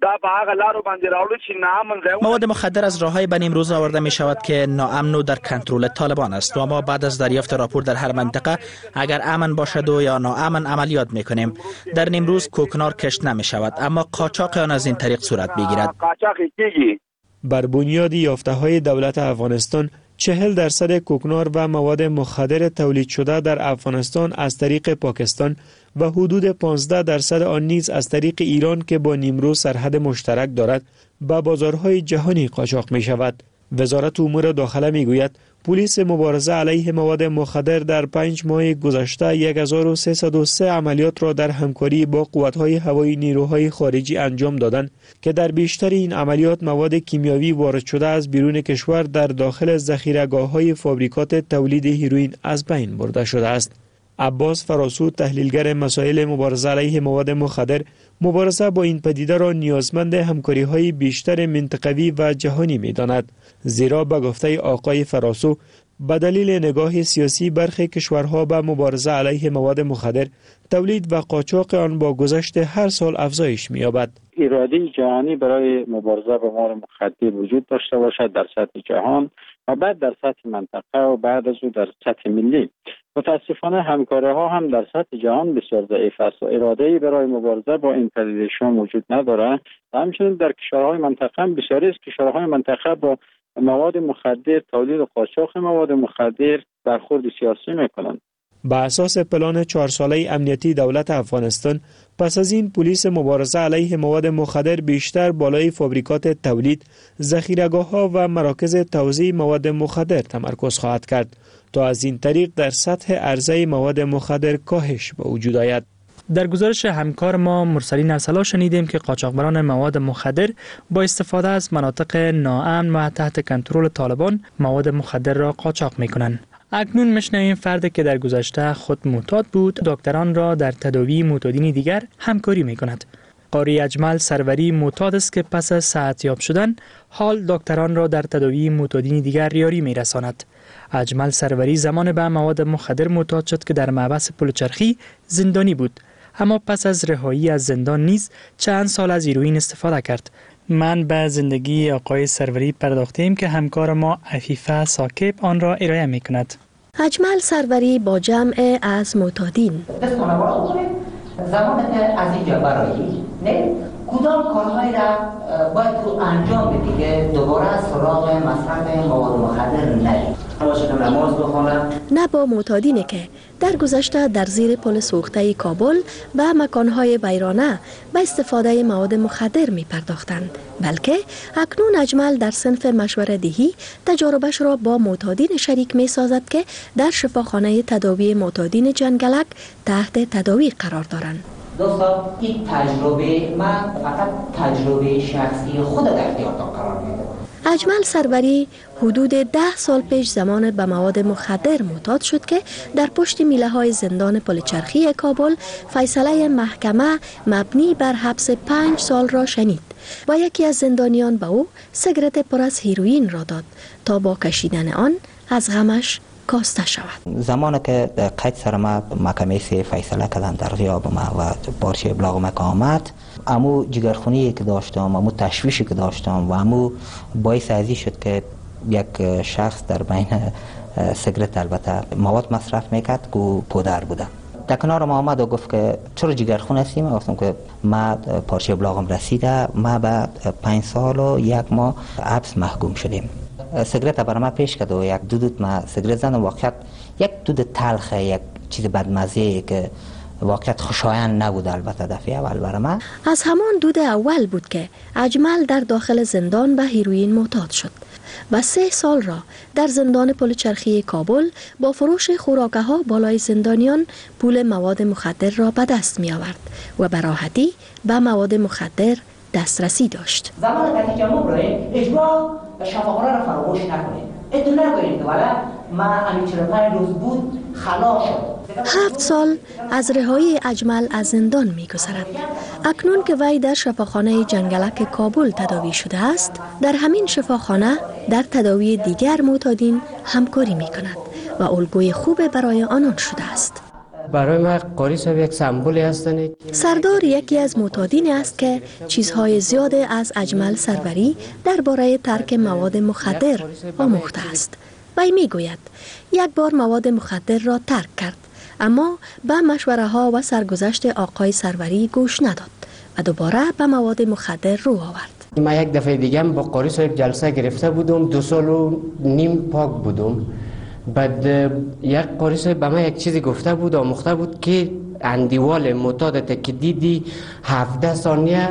مواد مخدر از راه‌های به نیمروز آورده می شود که ناامن و در کنترل طالبان است و ما بعد از دریافت راپور در هر منطقه اگر امن باشد و یا ناامن عملیات می کنیم. در نیمروز کوکنار کشت نمی شود اما قاچاق آن از این طریق صورت بگیرد. بر بنیاد یافته‌های دولت افغانستان چهل درصد کوکنار و مواد مخدر تولید شده در افغانستان از طریق پاکستان و حدود پانزده درصد آن نیز از طریق ایران که با نیمروز سرحد مشترک دارد به بازارهای جهانی قاچاق می شود. وزارت امور داخله می گوید پلیس مبارزه علیه مواد مخدر در پنج ماه گذشته هزار و سیصد و سه عملیات را در همکاری با قوت‌های هوایی نیروهای خارجی انجام دادند که در بیشتر این عملیات مواد کیمیایی وارد شده از بیرون کشور در داخل ذخیره‌گاه‌های فابریکات تولید هیروئین از بین برده شده است. عباس فراسو تحلیلگر مسائل مبارزه علیه مواد مخدر مبارزه با این پدیده را نیازمند همکاری‌های بیشتر منطقوی و جهانی می‌داند، زیرا به گفته آقای فراسو به دلیل نگاه سیاسی برخی کشورها به مبارزه علیه مواد مخدر تولید و قاچاق آن با گذشت هر سال افزایش می‌یابد. اراده جهانی برای مبارزه با مواد مخدر وجود داشته باشد در سطح جهان و بعد در سطح منطقه و بعد از او در سطح ملی. متاسفانه همکاری ها هم در سطح جهان بسیار ضعیف است و اراده‌ای برای مبارزه با این پدیده‌ها موجود نداره و همچنین در کشورهای منطقه هم بسیاری از کشورهای منطقه با مواد مخدر، تولید و قاچاق مواد مخدر برخورد سیاسی میکنند. با اساس پلان چهار ساله امنیتی دولت افغانستان، پس از این پلیس مبارزه علیه مواد مخدر بیشتر بالای فابریکات تولید، ذخیره‌گاه‌ها و مراکز توزیع مواد مخدر تمرکز خواهد کرد تا از این طریق در سطح عرضه مواد مخدر کاهش به وجود آید. در گزارش همکار ما مرسلین ارسلا شنیدیم که قاچاقبران مواد مخدر با استفاده از مناطق ناامن و تحت کنترل طالبان مواد مخدر را قاچاق می‌کنند. اکنون میشنویم فردی که در گذشته خود معتاد بود، دکتران را در تداوی معتادین دیگر همکاری می‌کند. قاری اجمل سروری معتاد است که پس از صحتیاب شدن حال دکتران را در تداوی معتادین دیگر یاری می‌رساند. اجمل سروری زمان به مواد مخدر معتاد شد که در محبس پلچرخی زندانی بود، اما پس از رهایی از زندان نیز چند سال از هیروئین استفاده کرد. من به زندگی آقای سروری پرداختیم که همکار ما عفیفه ساکب آن را ارائه می کند. اجمل سروری با جمع از معتادین زمانی که از اینجا برایی نه کدام کارهایی را باید تو انجام بدی که دوباره سراغ مصرف مواد مخدر نری. نماز بخونم. نه با معتادینه که در گذشته در زیر پل سوخته کابل و مکانهای ویرانه به استفاده مواد مخدر می پرداختند، بلکه اکنون اجمل در صنف مشوره دهی تجاربش را با معتادین شریک می سازد که در شفاخانه تداوی معتادین جنگلک تحت تداوی قرار دارند. دوستان این تجربه من فقط تجربه شخصی خود در اختیارتان قرار میدم. اجمل سروری حدود ده سال پیش زمان به مواد مخدر معتاد شد که در پشت میله های زندان پلچرخی کابل فیصله محکمه مبنی بر حبس پنج سال را شنید و یکی از زندانیان به او سیگرت پر از هیروئین را داد تا با کشیدن آن از غمش کاسته شود. زمانی که قید سر ما محکمه سه فیصله کردن در غیاب ما و بارچه ابلاغ ما که آمد، امو جگرخونی که داشتم، امو تشویشی که داشتم و امو باعث ازی شد که یک شخص در بین سیگرت البته مواد مصرف میکرد که پودر بوده. در کنار ما آمد و گفت که چرا جگرخون هستی؟ من گفتم که ما پارچه ابلاغم رسیده، ما بعد پنج سال و یک ماه حبس محکوم شدیم. سیگرت برای ما پیش کرد و یک دودت ما سیگرت زدم. واقعیت یک دود تلخه، یک چیز بدمزه که واقعیت خوشایند نبود البته دفعه اول برای من. از همان دود اول بود که اجمل در داخل زندان به هیروئین معتاد شد و سه سال را در زندان پلچرخی کابل با فروش خوراکه ها بالای زندانیان پول مواد مخدر را به دست می آورد و به راحتی به مواد مخدر دسترسی داشت. زمان نتیجه مبرای اجماع و شفاخانه را فراموش نکنید. ادونه نکنید که ولی ما همین چهل و پنج روز بود خلاص شد. هفت سال از رهایی اجمل از زندان می گذرد. اکنون که وی در شفاخانه جنگلک کابل تداوی شده است، در همین شفاخانه در تداوی دیگر معتادین همکاری می کند و الگوی خوب برای آنان شده است. برای ما قاری صاحب یک سمبولی هستند. سردار یکی از معتادین است که چیزهای زیاد از اجمل سروری درباره ترک مواد مخدر آموخته است. وی می گوید یک بار مواد مخدر را ترک کرد، اما به مشوره ها و سرگذشت آقای سروری گوش نداد و دوباره به مواد مخدر رو آورد. ما یک دفعه دیگه با قاری صاحب جلسه گرفته بودم، دو سال و نیم پاک بودم. بعد یک قاری صاحب به من یک چیزی گفته بود، آموخته بود که اندیوال معتادت که دیدی هفده ثانیه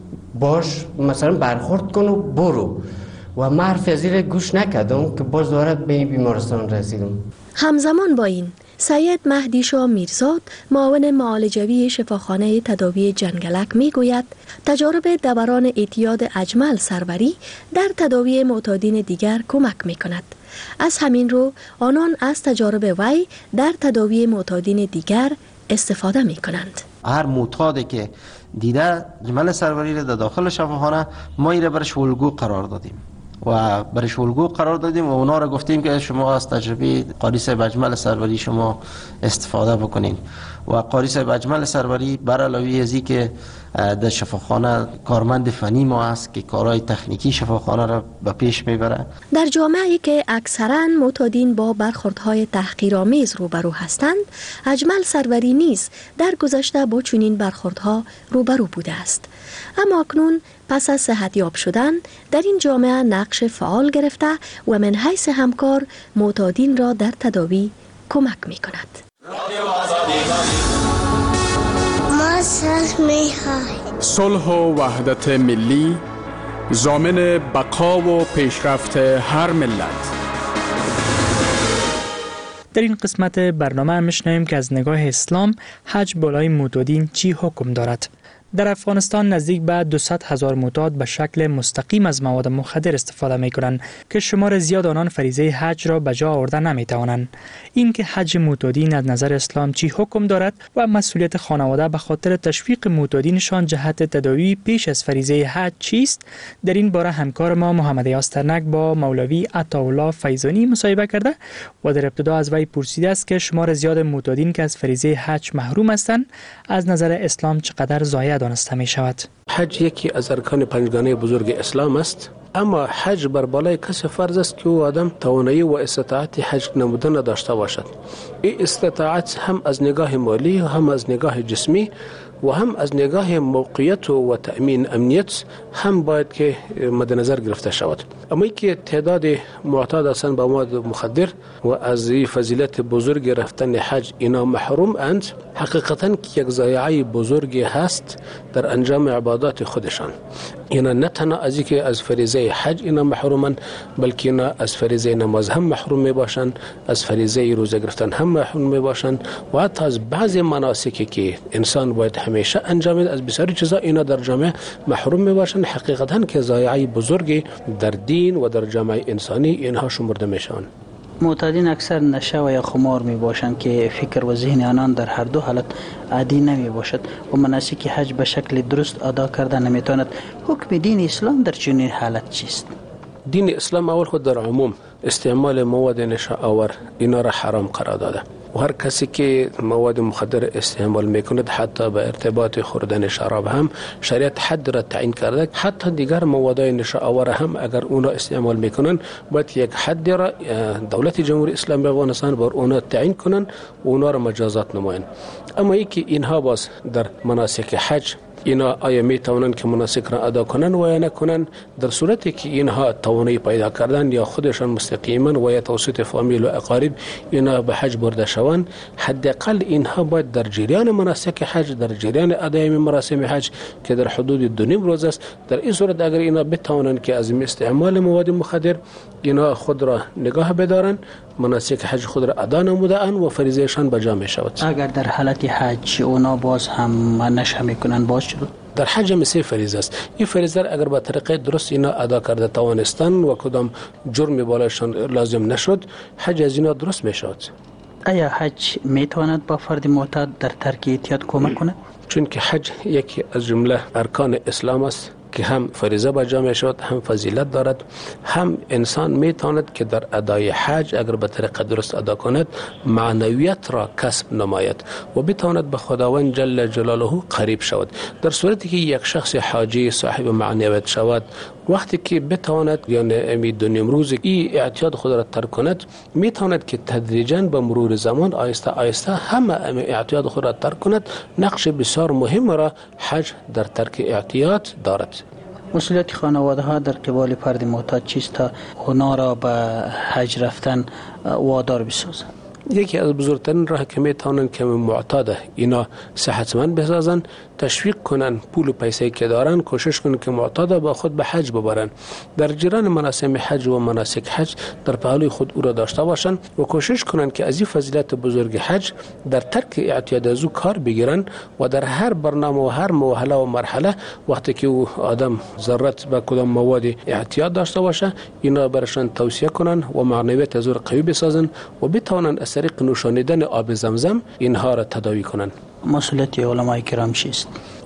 باش مثلا برخورد کن و برو. و من حرف زیر گوش نکردم که باز دوباره به بیمارستان رسیدم. همزمان با این سید مهدی شاه میرزاد معاون معالجوی شفاخانه تداوی جنگلک میگوید تجارب دوران اعتیاد اجمل سروری در تداوی معتادین دیگر کمک میکند. از همین رو آنان از تجارب وی در تداوی معتادین دیگر استفاده میکنند. هر معتادی که دیده اجمل سروری را در داخل شفاخانه ما ایره برش الگو قرار دادیم. و برش الگو قرار دادیم و اونا را گفتیم که شما از تجربه قاری صاحب اجمل سروری شما استفاده بکنین و قاری صاحب اجمل سروری بر علاوه از که در شفاخانه کارمند فنی ما است که کارهای تکنیکی شفاخانه را به پیش میبره. در جامعه‌ای که اکثراً معتادین با برخوردهای تحقیرآمیز روبرو هستند، اجمل سروری نیز در گذشته با چنین برخوردها روبرو بوده است. اما اکنون پس از صحتیاب شدن در این جامعه نقش فعال گرفته و من حیث همکار معتادین را در تداوی کمک می کند. صلح و وحدت ملی ضامن بقا و پیشرفت هر ملت. در این قسمت برنامه میشنویم که از نگاه اسلام حج بالای معتادین چی حکم دارد. در افغانستان نزدیک به دویست هزار معتاد به شکل مستقیم از مواد مخدر استفاده می کنند که شمار زیاد آنان فریضه حج را به جا آورده نمی توانند. این که حج معتادین از نظر اسلام چی حکم دارد و مسئولیت خانواده به خاطر تشویق معتادینشان جهت تداوی پیش از فریضه حج چیست؟ در این باره همکار ما محمد یاسترنک با مولوی عطاالله فیضانی مصاحبه کرده و در ابتدا از وی پرسیده است که شمار زیاد معتادین که از فریضه حج محروم هستند از نظر اسلام چقدر ضایع دانسته می شود. حج یکی از ارکان پنجگانه بزرگ اسلام است، اما حج بر بالای کسی فرض است که او آدم توانایی و استطاعت حج نمودن داشته باشد. این استطاعت هم از نگاه مالی و هم از نگاه جسمی و هم از نگاه موقعیت و تأمین امنیت هم باید که مد نظر گرفته شود. اما ای که تعداد معتاد هستند به مواد مخدر و از این فضیلت بزرگ رفتن حج اینا محروم اند، حقیقتا که یک ضایعه بزرگی هست در انجام عبادات خودشان. اینا نه تنها از اینکه از فریضه حج اینا محرومن، بلکه اینا از فریضه نماز هم محروم می باشند، از فریضه روزه گرفتن هم محروم می باشند و حتی از بعضی مناسکی که انسان باید همیشه انجام بده، از بسیاری چیزا اینا در جامعه محروم می باشند. حقیقتا که ضایعه بزرگی در دین و در جامعه انسانی اینها شمرده می شوند. معتادین اکثر نشه و یا خمار می باشند که فکر و ذهن آنان در هر دو حالت عادی نمی باشد و مناسک حج به شکل درست ادا کرده نمی تواند. حکم دین اسلام در چنین حالت چیست؟ دین اسلام اول خود در عموم استعمال مواد نشه آور اینا را حرام قرار داده و هر کسی که مواد مخدر استعمال میکند حتی به ارتباط خوردن شراب هم شریعت حد را تعیین کرده. حتی دیگر مواد نشه آور هم اگر اونا استعمال میکنن باید یک حد را دولت جمهوری اسلامی افغانستان بر اونا تعیین کنن و اونا را مجازات نمایند. اما ای که اینها باز در مناسک حج اینا آیا می توانند که مناسک را ادا کنند و یا نکنند؟ در صورتی که اینها توانایی پیدا کردن یا خودشان مستقیما و یا توسط فامیل و اقارب اینا به حج برده شوند، حداقل اینها باید در جریان مناسک حج، در جریان ادای مراسم حج که در حدود دو نیم روز است، در این صورت اگر اینا بتوانند که از استعمال مواد مخدر اینا خود را نگاه بدارند، مناسک حج خود را ادا نموده اند و فریضهشان به جا می شود. اگر در حالت حج اونا باز هم نشه میکنن باز شد؟ در حج هم سه فریضه است. این فریضه اگر به طریقه درست اینا ادا کرده توانستن و کدام جرم بالایشان لازم نشد، حج از اینا درست می شود. آیا حج می تواند با فرد معتاد در ترک اعتیاد کمک کنه؟ چون که حج یکی از جمله ارکان اسلام است که هم فریضه به جا می شود، هم فضیلت دارد، هم انسان می تواند که در ادای حج اگر به طریق درست ادا کند معنویت را کسب نماید و بتواند به خداوند جل جلاله قریب شود. در صورتی که یک شخص حاجی صاحب معنویت شود، وقتی که بتواند یعنی امی دو نیم روز این اعتیاد خود را ترک کند، می تواند که تدریجاً به مرور زمان آیسته آیسته همه امی اعتیاد خود را ترک کند. نقش بسیار مهم را حج در ترک اعتیاد دارد. مسئولیت خانواده ها در قبال فرد معتاد چیست تا اونا را به حج رفتن وادار بسازند؟ یکی از بزرگترین راه که می توانند که معتاده اینا صحتمند بسازند، تشویق کنن، پول و پیسه که دارن کوشش کنن که معتاده با خود به حج ببرن، در جریان مراسم حج و مناسک حج در پهلوی خود او را داشته باشند و کوشش کنن که از این فضیلت بزرگ حج در ترک اعتیاد از او کار بگیرن و در هر برنامه و هر مرحله و مرحله وقتی که او آدم ضرورت به کدام مواد اعتیاد داشته باشه اینا برشان توصیه کنن و معنویت از او را قوی بسازن و بتوانند از طریق نوشانیدن آب زمزم اینها را تداوی کنن. مسئولیت علماء کرام چیست؟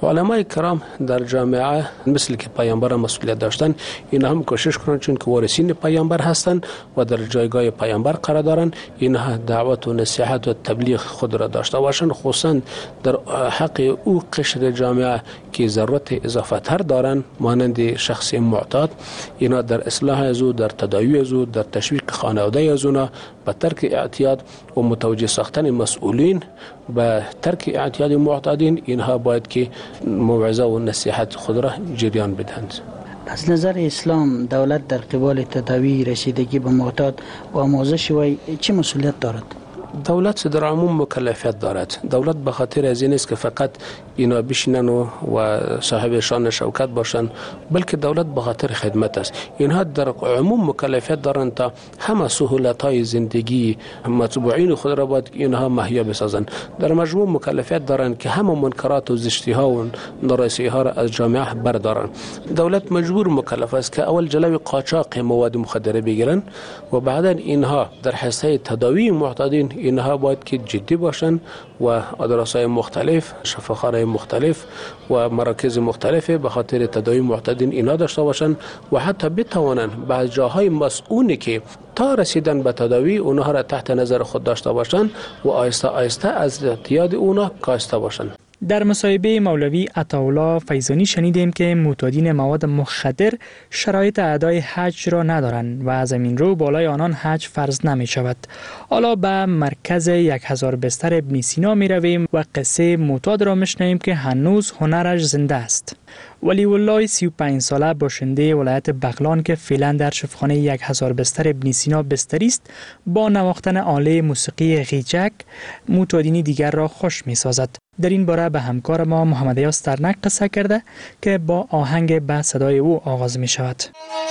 علمای کرام در جامعه مثل که پیامبر مسئولیت داشتن، این هم کوشش کنند چون که وارثین پیامبر هستند و در جایگاه پیامبر قرار دارند، اینها دعوت و نصیحت و تبلیغ خود را داشته باشند، خصوصا در حق او قشر جامعه که ضرورت اضافه تر دارند مانند شخص معتاد، اینا در اصلاح از او، در تداوی از او، در تشویق خانواده از اونا به ترک اعتیاد و متوجه ساختن مسئولین به ترک اعتیاد معتادین، اینها باید که موعظه و نصیحت خود را جریان بدهند. از نظر اسلام دولت در قبال تداوی رسیدگی به معتاد و آموزش وی چه مسئولیت دارد؟ دولت در عموم مکلفیت دارد. دولت به خاطر از این است که فقط اینا بشینن و, و صاحب شان شوکت باشن، بلکه دولت به خاطر خدمت است. اینها در عموم مکلفیت دارند تا همه سهولت های زندگی مطبوعین خود را باید اینها مهیا بسازند. در مجموع مکلفیت دارند که همه منکرات و زشتی ها و نارسایی ها را از جامعه بردارند. دولت مجبور مکلف است که اول جلوی قاچاق مواد مخدره بگیرن و بعدا اینها در حصه تداوی معتادین اینها باید که جدی باشند و آدرس‌های مختلف، شفاخانه‌های مختلف و مراکز مختلف به خاطر تداوی معتادین اینا داشته باشند و حتی بتوانند بعض جاهای مسئولی که تا رسیدن به تداوی اونها را تحت نظر خود داشته باشند و آیسته آیسته از اعتیاد اونها کاسته باشند. در مصاحبه مولوی عطاالله فیضانی شنیدیم که معتادین مواد مخدر شرایط ادای حج را ندارند و از این رو بالای آنان حج فرض نمی شود. حالا به مرکز یک هزار بستر ابن سینا می رویم و قصه معتاد را میشنویم که هنوز هنرش زنده است. ولی والله سی و پنج ساله باشنده ولایت بغلان که فعلا در شفاخانه یک هزار بستر ابن سینا بستری است، با نواختن آله موسیقی غیچک معتادین دیگر را خوش می سازد. در این باره به همکار ما محمد یاس ترنک قصه کرده که با آهنگ به صدای او آغاز می شود.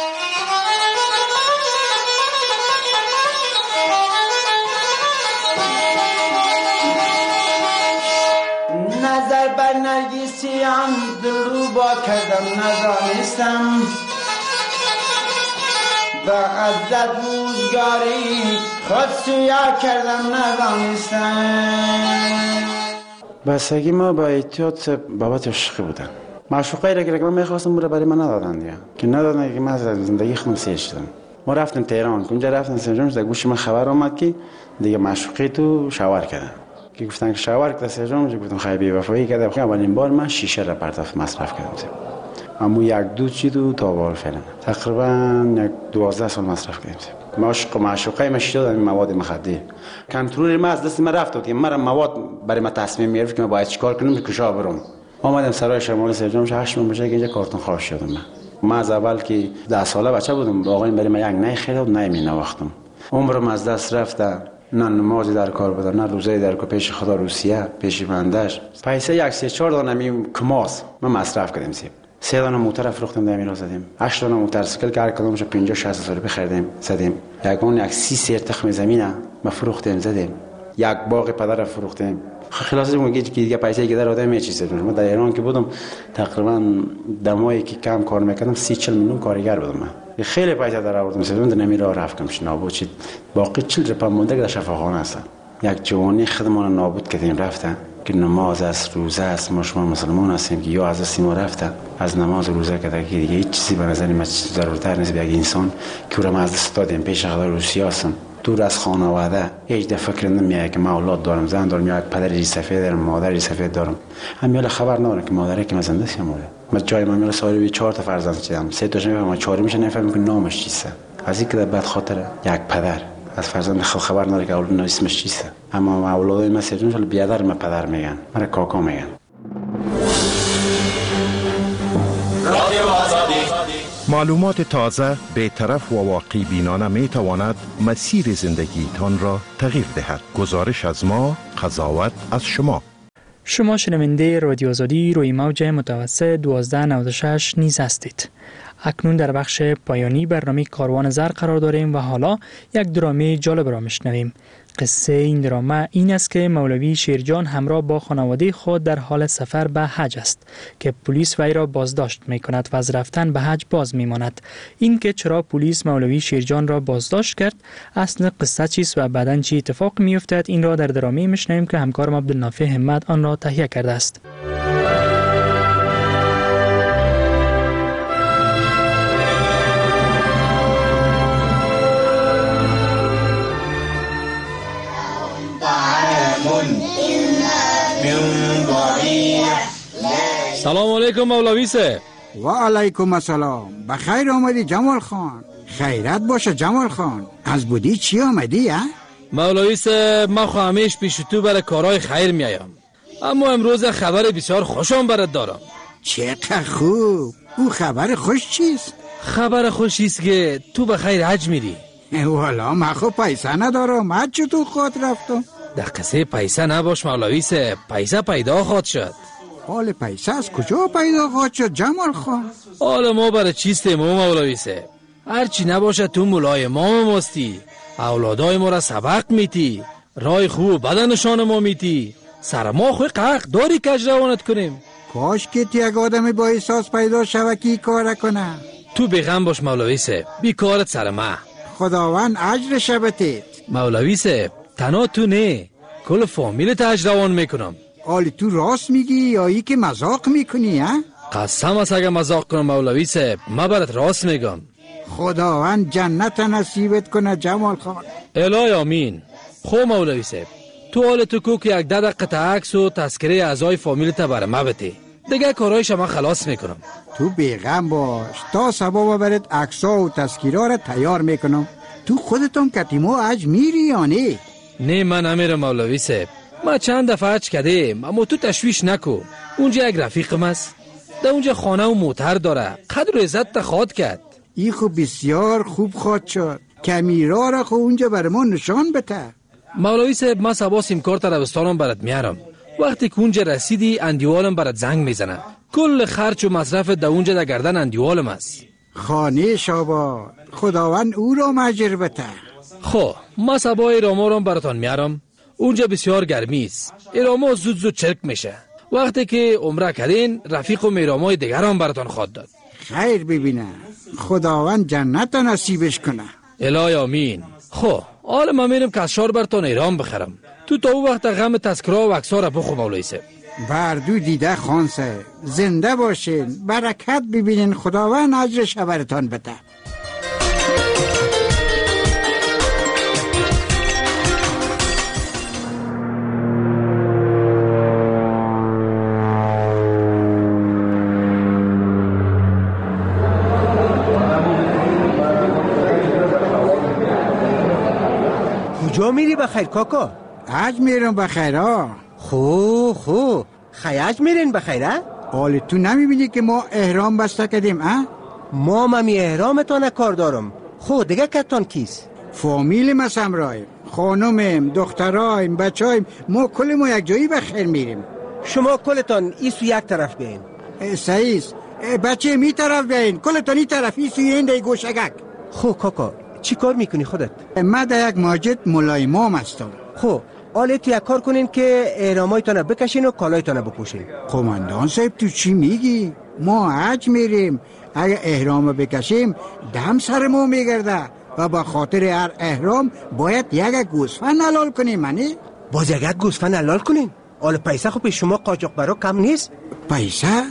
نظر بر نرگسیان دلو با کردم ندانستم و عزت روزگاری خود سویا کردم ندانستم. بستگی ما با احتیاط بابت عشقی بودن. معشوقه را که من میخواستم برای برای من ندادن دیگه، که ندادن که من از زندگی خودم سیر شدم. ما رفتیم تهران، اونجا رفتن سرجمش در گوش من خبر آمد که دیگه معشوقه تو شاور کردن. که گفتن که شاور کرده سرجمش، گفتم خیلی بی‌وفایی کرده. خب اولین بار من شیشه را پرتاف مصرف کردم. اما یک دو چی دو تا بار فعلا تقریبا یک دوازده سال مصرف کردم. معشوق معشوقه من شده مواد مخدر. کنترل ما از دست من رفت که من مواد برای من تصمیم گرفت که من باید چیکار کنم که کجا برم. آمدم سرای شمال سرجمش هشت ماه بشه که اینجا کارتون خواهش شدم من. من از اول که ده ساله بچه بودم آقای برای من یک نه خرید و نه می نواختم. عمرم از دست رفته. نه نمازی در کار بود، نه روزه در کار پیش خدا روسیه، پیش بندش. پیسه یک سه چهار دانه می کماس من مصرف کردم سیم. سه دانه موتر فروختم در میرا زدیم. هشت دانه موتورسیکل که هر کدومش پنجاه شصت هزار روپیه خریدیم زدیم. یکون یک سی سیر تخم زمینه ما فروختیم زدیم. یک باغ پدر فروختیم. خلاصه میگه که دیگه پیسه که در آدم میچیزه. من در ایران که بودم تقریبا دمایی که کم کار میکردم سی چهل میلیون کارگر بودم من. خیلی پیسه در آوردم سیدون در نمیرا رفتم نابود شد. باقی چهل روپیه مونده که در شفاخانه هستن. یک جوانی خودمان نابود کردیم رفتن که نماز است، روزه است، ما شما مسلمان هستیم که یا از دست ما رفته از نماز و روزه که دیگه هیچ چیزی به نظر من ضرورتر نیست به یک انسان که رو ما از دست دادیم پیش خدا روسیه هستم دور از خانواده هیچ ده فکر نمیاد که من اولاد دارم زن دارم یا پدری سفید دارم مادری سفید دارم همیشه خبر ندارم که مادری که من زنده است یا مرده. من جای من میل سالی چهار تا فرزند داشتم سه تاش نمیفهمم چهارمی میشه نمیفهمم که نامش چیه. از اینکه بعد خاطر یک پدر از فرزند خود خبر نداره که اولاد اسمش چیه. اما اولادای من سه جون بیادر من پدر میگن من کاکا میگن. معلومات تازه بی‌طرف و واقعی بینانه می تواند مسیر زندگیتان را تغییر دهد. گزارش از ما، قضاوت از شما. شما شنونده رادیو آزادی روی موج متوسط دوازده نود و شش نیز هستید. اکنون در بخش پایانی برنامه کاروان زر قرار داریم و حالا یک درامه جالب را میشنویم. قصه این درامه این است که مولوی شیرجان همراه با خانواده خود در حال سفر به حج است که پلیس وی را بازداشت می کند و از رفتن به حج باز می ماند. این که چرا پلیس مولوی شیرجان را بازداشت کرد، اصل قصه چیست و بعداً چی اتفاق می افتد، این را در درامه میشنویم که همکارم عبدالنافع همت آن را تهیه کرده است. سلام علیکم مولوی صاحب. و علیکم السلام. بخیر آمدی جمال خان. خیرت باشه جمال خان. از بودی چی آمدی ها؟ مولوی صاحب ما خو همیش پیش تو برای کارهای خیر میایم، اما امروز خبر بسیار خوشم برات دارم. چقدر خوب. او خبر خوش چیست؟ خبر خوشی است که تو به خیر حج میری. والا من خو پیسه ندارم. حج چطور خود رفتم؟ دقیقه پیسه نباش مولوی صاحب، پیسه پیدا خواهد شد. حال پیسه از کجا پیدا خواهد شد جمال خان؟ حال ما برای چیستیم ما مولوی صاحب؟ هرچی نباشه تو مولای ما مستی، اولادای ما را سبق میتی، رای خوب بدنشان ما میتی، سر ما خوی قرق داری کج روانت کنیم. کاش که تی یک آدم با احساس پیدا شوه کی کار کنه. تو بیغم باش مولوی صاحب، بی کارت سر ما. خداوند اجر شبتید. مولوی صاحب تنها تو نه، کل فامیلت اجر روان میکنم. حالی تو راست میگی یا ای که مذاق میکنی ها؟ قسم است اگه مذاق کنم مولوی صاحب، ما برات راست میگم. خداوند جنت نصیبت کنه جمال خان. الهی آمین. خو مولوی صاحب تو حال تو کو که یک ده دقیقه عکس و تذکره اعضای فامیلت بر ما بده، دیگه کارایش ما خلاص میکنم. تو بیغم باش، تا سبا برات عکس‌ها و تذکیرا را تیار میکنم. تو خودتون کتیمو حج میری یا نه؟ نه من نمیرم مولوی صاحب، ما چند دفعه حج کردیم، اما تو تشویش نکو. اونجا یک رفیقم است، در اونجا خانه و موتر داره، قدر و عزت تخواد کرد. ای خو بسیار خوب خواد شد. کمیرا را خو اونجا بر ما نشان بده. مولوی صاحب ما سبا سیم کارت عربستانم برات میارم. وقتی که اونجا رسیدی اندیوالم برات زنگ میزنه. کل خرچ و مصرف در اونجا در گردن اندیوالم است. خانه شاباد، خداوند او را ماجر بده. خب ما سبا ایراما رو براتان میارم. اونجا بسیار گرمی است، ایراما زود زود چرک میشه. وقتی که عمره کردین رفیق و میرامای دیگر هم براتان خواد داد. خیر ببینه، خداوند جنت نصیبش کنه. الهی آمین. خب حالا ما میرم کشار براتان ایران بخرم. تو تا او وقت غم تذکره و عکس‌ها را بخو مولوی صاحب. بردو دیده خان صاحب، زنده باشین، برکت ببینین، خداوند اجرش براتان بده. کجا میری بخیر کاکا؟ حج میرم بخیر ها. خو خو خیاج میرین بخیر ها؟ حالی تو نمیبینی که ما احرام بسته کردیم ها؟ ما ممی احرامتان کار دارم. خو دیگه کتان کیست؟ فامیل ما سمرایم، خانومیم، دخترایم، بچایم، ما کل ما یک جایی بخیر میریم. شما کلتان ایسو یک طرف بیاین. سعیس بچه می طرف بیاین، کلتان ای طرف ایسو این دی گوشگک. خو کاکا چی کار میکنی خودت؟ من در یک مسجد مولای امام هستم. خب حالا تو یک کار کنین که احرامایتان بکشین و کالایتان بپوشین. قماندان صاحب تو چی میگی؟ ما حج میریم، اگه احرام بکشیم دم سر ما میگرده و با خاطر هر احرام باید یک گوسفند حلال کنیم. منی باز یک گوسفند حلال کنین؟ حالا پیسه خب شما قاچاق برا کم نیست؟ پیسه؟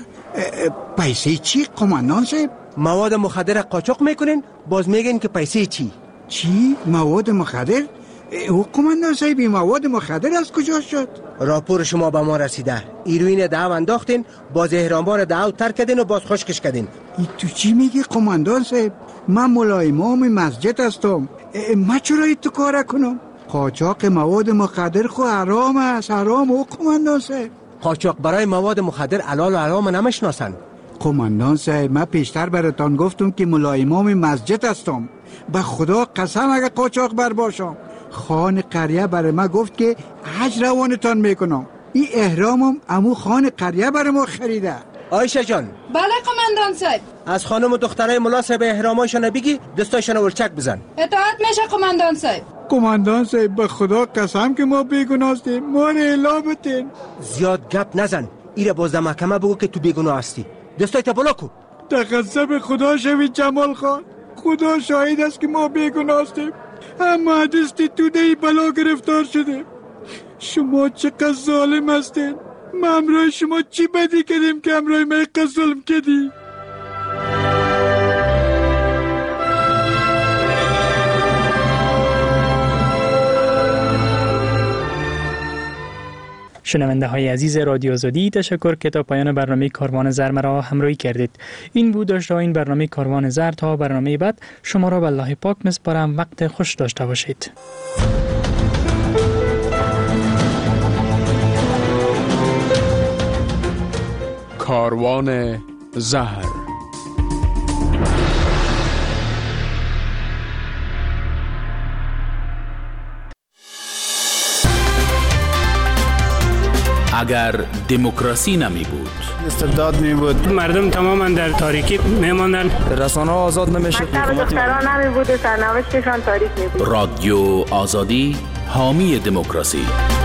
پیسه چی قماندان صاحب؟ مواد مخدر قاچاق میکنین، باز میگین که پیسه چی؟ چی؟ مواد مخدر؟ او قماندان صاحب مواد مخدر از کجا شد؟ راپور شما به ما رسیده، ایروین دعو انداختین، باز احرامبار دعو ترک کردین و باز خشکش کردین. ای تو چی میگی قماندان صاحب؟ من مولای امام مسجد هستم، من چرا تو کار کنم؟ قاچاق مواد مخدر خو حرام است، حرام. او قماندان صاحب قاچاق برای مواد مخدر حلال و حرام نمیشناسن. قماندان صاحب من پیشتر براتان گفتم که مولای امام مسجد هستم. به خدا قسم اگه قاچاق بر باشم، خان قریه برای ما گفت که حج روانتان میکنم. این احرامم امو خان قریه برای ما خریده. آیشه جان. بله قماندان صاحب. از خانم و دخترای ملا صاحب احرامایشان بگی دستایشان ورچک بزن. اطاعت میشه قماندان صاحب. قماندان صاحب به خدا قسم که ما بیگناه هستیم، ما را الا بتین. زیاد گپ نزن، ایره باز در محکمه بگو که تو بیگناه هستی. دستایت بالا کو. تقصب خدا شوید جمال خان، خدا شاهد است که ما بیگناه هستیم، اما دستی تو دی بلا گرفتار شده. شما چقدر ظالم هستین. ما امرای شما چی بدی کردیم که امرای ما قد ظلم کردی؟ شنونده های عزیز رادیو آزادی، تشکر که تا پایان برنامه کاروان زر مرا همراهی کردید. این بود داشته این برنامه کاروان زر. تا برنامه بعد شما را به الله پاک میسپارم. وقت خوش داشته باشید. کاروان زهر. اگر دموکراسی نمی بود، استبداد می بود، مردم تماما در تاریکی می ماندن، رسانه ها آزاد نمی شد، دختران نمی بود، سرنوشتشان تاریک می بود. رادیو آزادی حامی دموکراسی.